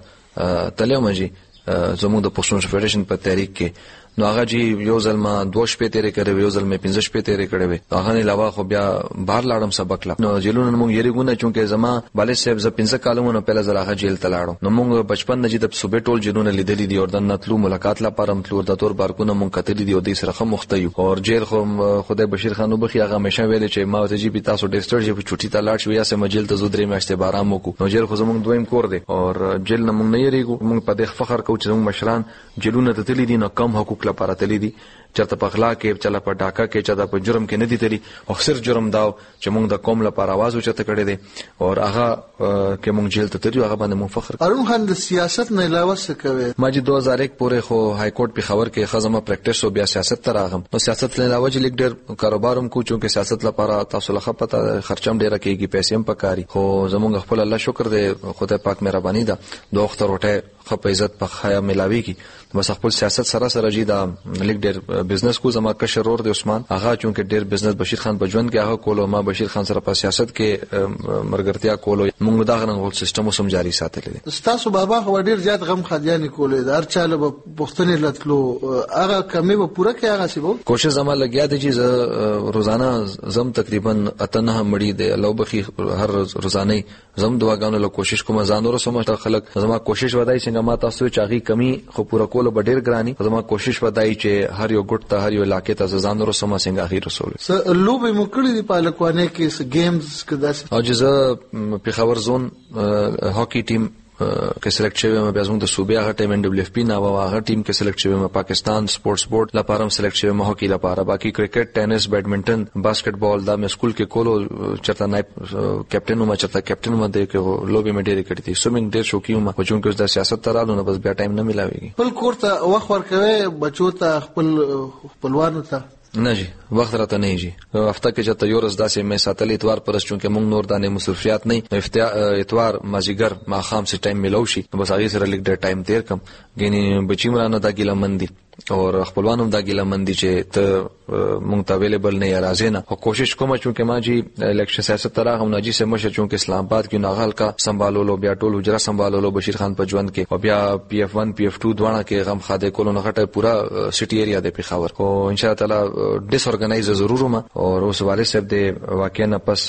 تلم جی زموږ د پښتون فدریشن په تحریک کې نو هغه جی یو ځل ما دوه شپې تیرې کړې، یو ځل مې پنځه شپې تیرې کړې وې. هغه نه علاوه خو بیا بهر لاړم سبق لا. نو جیلونه موږ یې ریګونه چونکه زما والد صاحب ز پنځه کالونه پهله زره هغه جیل ته لاړو. نو موږ بچپن نه جې د صوبې ټول جیلونه لیدلې دي او د نتلو ملاقات لپاره متلو د تور بارکونه موږ کتلې دي او د سره خو مختیو. او جیل خو خدای بشیر خان وبخي هغه همیشه ویل چې ما ته جی پی تاسو ډیسټر جی په چټي ته لاړ شو یا سم جیل ته زودري میاشتې بارام وکړو. نو جیل خو زموږ دویم کور دی او جیل نه موږ نه یریګو. موږ په دې فخر کوو چې موږ مشران جیلونه ته تللی دي، نو کم حقوق لپاره تللی دي، چرته په اخلاق کې، چلا په ډاکا کې، چا په جرم کې نه دي تللی. او صرف جرم داو چې موږ د قوم لپاره आवाज اوچته کړی دي او هغه کې موږ جیل ته تللی، هغه باندې موږ فخر. ارون خان د سیاست نه علاوه څه کوي؟ ما چې دو هزار یک پورې خو های کورټ پیښور کې خزمه پریکټیس او بیا سیاست ته راغم. نو سیاست نه علاوه چې لیک ډېر کاروباروم کو، چونکه سیاست لپاره تاسو له خپته خرچم ډېر کېږي، پیسې هم پکاري. خو زمونږ خپل الله شکر دی، خدای پاک مهرباني ده، دوه وخت روټه خپ عزت په خیا ملاوي کی. بس خپل سیاست سره سره جی دا لیک ډېر بزنس کو. زما کشر ور د عثمان هغه چونکه ډېر بزنس بشیر خان په ژوند کې هغه کولو، ما بشیر خان سره په سیاست کې مرګرتیا کولو. موږ دا غنغول سیستم سم جاری ساتلې. تاسو بابا خو ډېر زیات غم خديانې کولې، هر چاله په پښتنې لټلو هغه کمی به پوره کې هغه سیبو کوشش زما لګیا دي چې روزانه زم تقریبا اتنه مړی دی الله بخي هر روزانه زم دعاګانو له کوشش کوم ځانورو سمه خلک زما کوشش ودای څنګه ما تاسو چاغي کمی خو پوره کول به ډېر ګرانی. زما کوشش ودای چې هر یو ګټ ته هر یو علاقې ته ځانورو سمه څنګه اخیر رسول. س لوبې مکړې دی په لکوانه کې س گیمز کداس او جزا پیښور زون هاکی ټیم کې سلیکټ شوی مې بیا زموږ د صوبې هغه ټیم ان ډبلیو اف پی نه و هغه ټیم کې سلیکټ شوی مې پاکستان سپورتس بورډ لپاره هم سلیکټ شوی مې هاکی لپاره. باقي کرکټ، ټینس، بیډمنټن، باسکټ بال دا مې سکول کې کولو، چرته نائب کیپټن وم، چرته کیپټن وم، د کې لوبي مې ډېر کړې دي. سومینګ ډېر شوقي وم، خو چونکه د سیاست ترالو نه بس بیا ټایم نه ملاويږي. خپل کور ته وخت ورکوي بچو ته، خپل خپلوانو ته نه جی وخت راته نه جی. هفته کې چې یو ورځ داسې مې ساتلې اتوار پرس چونکه موږ نور دانه مصرفيات نه اتوار مازیګر ما خام سي ټایم ملو شي، بس هغه سره لیک ډېر ټایم تیر کم. ګینه بچیمرانه دا ګیله مندي او خپلوانو دا ګیله مندي چې ته مونږ ته اویلیبل نه راځي نه. او کوشش کوم چې ما جی الیکشن سیاست ترا هم ناجی سے مشه چونکه اسلام آباد کې ناغل کا سنبالولو، بیا ټول حجره سنبالولو بشیر خان په ژوند کې، او بیا پی اف ون پی اف ټو دواړه کې غم خاده کولو نه غټه پورا سټي ایریا د پیښور کو ان شاء الله تعالی ډیس اورګنایز ضرور ما او اوس والد صاحب د واقعا نه پس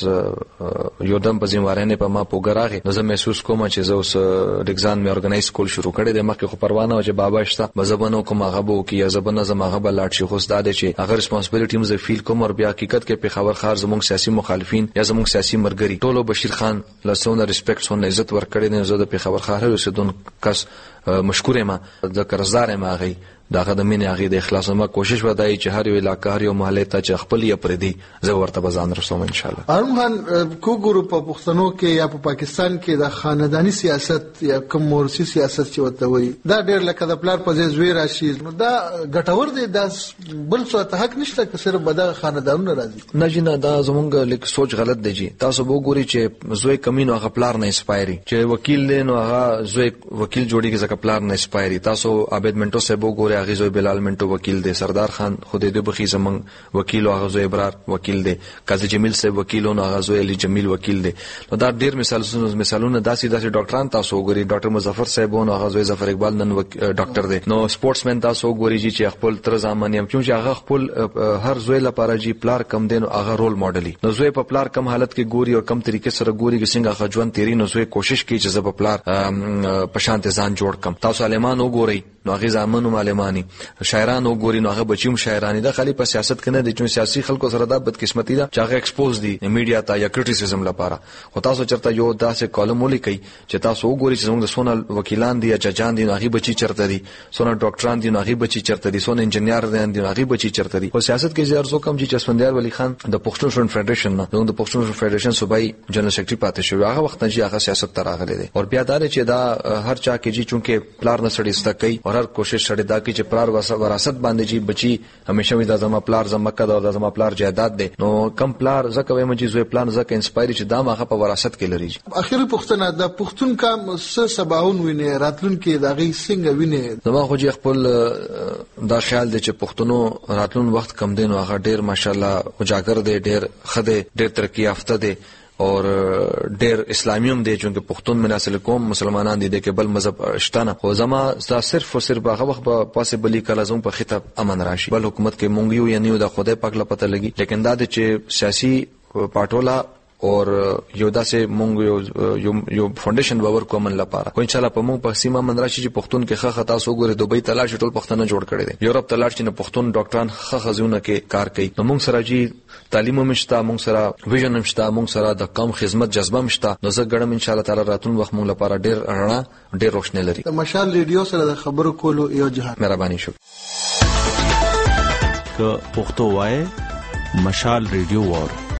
یو دم په ذمہوارانه په ما پوګراغه نو زه محسوس کوم چې زه اوس د ایگزام می اورګنایز کول شروع کړی د مخکې خو پروانه او چې بابا شته مزبنو کوم غبو کې یا زبنه زما غبه لاټ شي خو ستاده چې هغه ریسپانسیبিলিټی مزه فیل کوم او بیا حقیقت کې په خبر خار زموږ سیاسي مخالفین یا زموږ سیاسي مرګري ټولو بشیر خان لسونه ریسپیکټ سونه عزت ورکړي نه زه د په خبر خار رسیدون کس مشکور ما د قرضدار ما غي داغه د مینې هغه د اخلاص ما کوشش ودای چې هر یو علاقې هر یو محله ته چې خپل یې پردي زه ورته بزان رسوم ان شاء الله. ارمان کو ګورو په پښتنو کې یا په پاکستان کې د خاندانی سیاست یا کوم مورثي سیاست چې وته وي دا ډېر لکه د پلار په ځای زوی راشي نو دا ګټور دی دا بل څه ته حق نشته چې صرف بده خاندانونه راځي. نه جنا دا زمونږ لیک سوچ غلط دی جی تاسو وګورئ چې زوی کمینو هغه پلار نه اسپایري چې وکیل دی نو هغه زوی وکیل جوړیږي ځکه پلار نه اسپایري. تاسو عابد منټو صاحب وګورئ هغه زوی بلال منټو وکیل دی سردار خان خو دې د بخي زمنګ وکیل او هغه زوی ابرار وکیل دی قاضي جمیل صاحب وکیل او هغه زوی علي جمیل وکیل دی. نو دا ډیر مثالونه مثالونه داسې داسې ډاکټران تاسو وګورئ ډاکټر مظفر صاحب او هغه زوی ظفر اقبال نن ډاکټر دی. نو سپورټس مین تاسو وګورئ چې خپل تر ځامن یم چې هغه خپل هر زوی لپاره جی پلار کم دین او هغه رول ماډل نو زوی په پلار کم حالت کې ګوري او کم طریقې سره ګوري چې څنګه خجوان تیری نو زوی کوشش کوي چې زه په پلار په شانت ځان جوړ کم. تاسو عالمان وګورئ نو هغه زامنو معلمانی شاعران وګوري نو هغه بچیم شاعرانی د خالي په سیاست کې نه دي چې سیاسي خلکو سره د بدقسمتي ده چې هغه ایکسپوز دي میډیا ته یا کریټیسیزم لپاره. خو تاسو چرته یو داسې کالم ولیکي چې تاسو وګورئ چې موږ د سونه وکیلان دي یا ججان دي هغه بچي چرته دي سونه ډاکټران دي هغه بچي چرته دي سونه انجنیر دي هغه بچي چرته دي. او سیاست کې زیار زو کم چې چسپندیار ولی خان د پښتون شورن فدریشن نه د پښتون شورن فدریشن صوبای جنرال سیکریټری پاتې شو هغه وخت نه چې هغه سیاست ته راغلی دي. او بیا دا چې دا هر چا کې چې چونکه پلار نه سړی ست کوي او هر کوشش سړی دا کوي چې پلار وراثت باندې چې بچي همیشه وي دا زما پلار زما کده او دا زما پلار جائیداد دی. نو کم پلار زکه وایم چې زوی پلان زکه انسپایر چې دا ماغه په وراثت کې لري. اخیری پښتنه د پښتون کا س سباون ویني راتلون کې دغه څنګه ویني زما خو چې خپل دا خیال دی چې پښتونو راتلون وخت کم دین او هغه ډیر ماشاءالله اجاگر دی ډیر خده ډیر ترقی یافته دی اور ډیر اسلامیوم دی چې پښتون مناسل قوم مسلمانان دي د بل مذهب شتانه خو زما صرف او صرف هغه وخت په پاسبلی کله زوم په خطاب امن راشي بل حکومت کې مونږ یو یا نیو د خدای پاک له پته لګي. لیکن دا چې سیاسي پټولا اور یو داسې مونږ یو یو فاونډیشن باور کومن لپاره خو ان شاء الله په مونږ په سیمه من راشي چې پښتون کې خه خطا سو ګوره دوبۍ تلاش ټول پښتون جوړ کړي دي یورپ تلاش چې پښتون ډاکټران خه خزونه کې کار کوي. نو مونږ سره جی تعلیم مشتا مونږ سره ویژن مشتا مونږ سره د قوم خدمت جذبه مشتا نو زه ګړم ان شاء الله تعالی راتون وخت مونږ لپاره ډیر رڼا ډیر روشنه لري. د مشال ریډیو سره د خبرو کولو یو جهان مهرباني شو که پښتو وای مشال ریډیو وار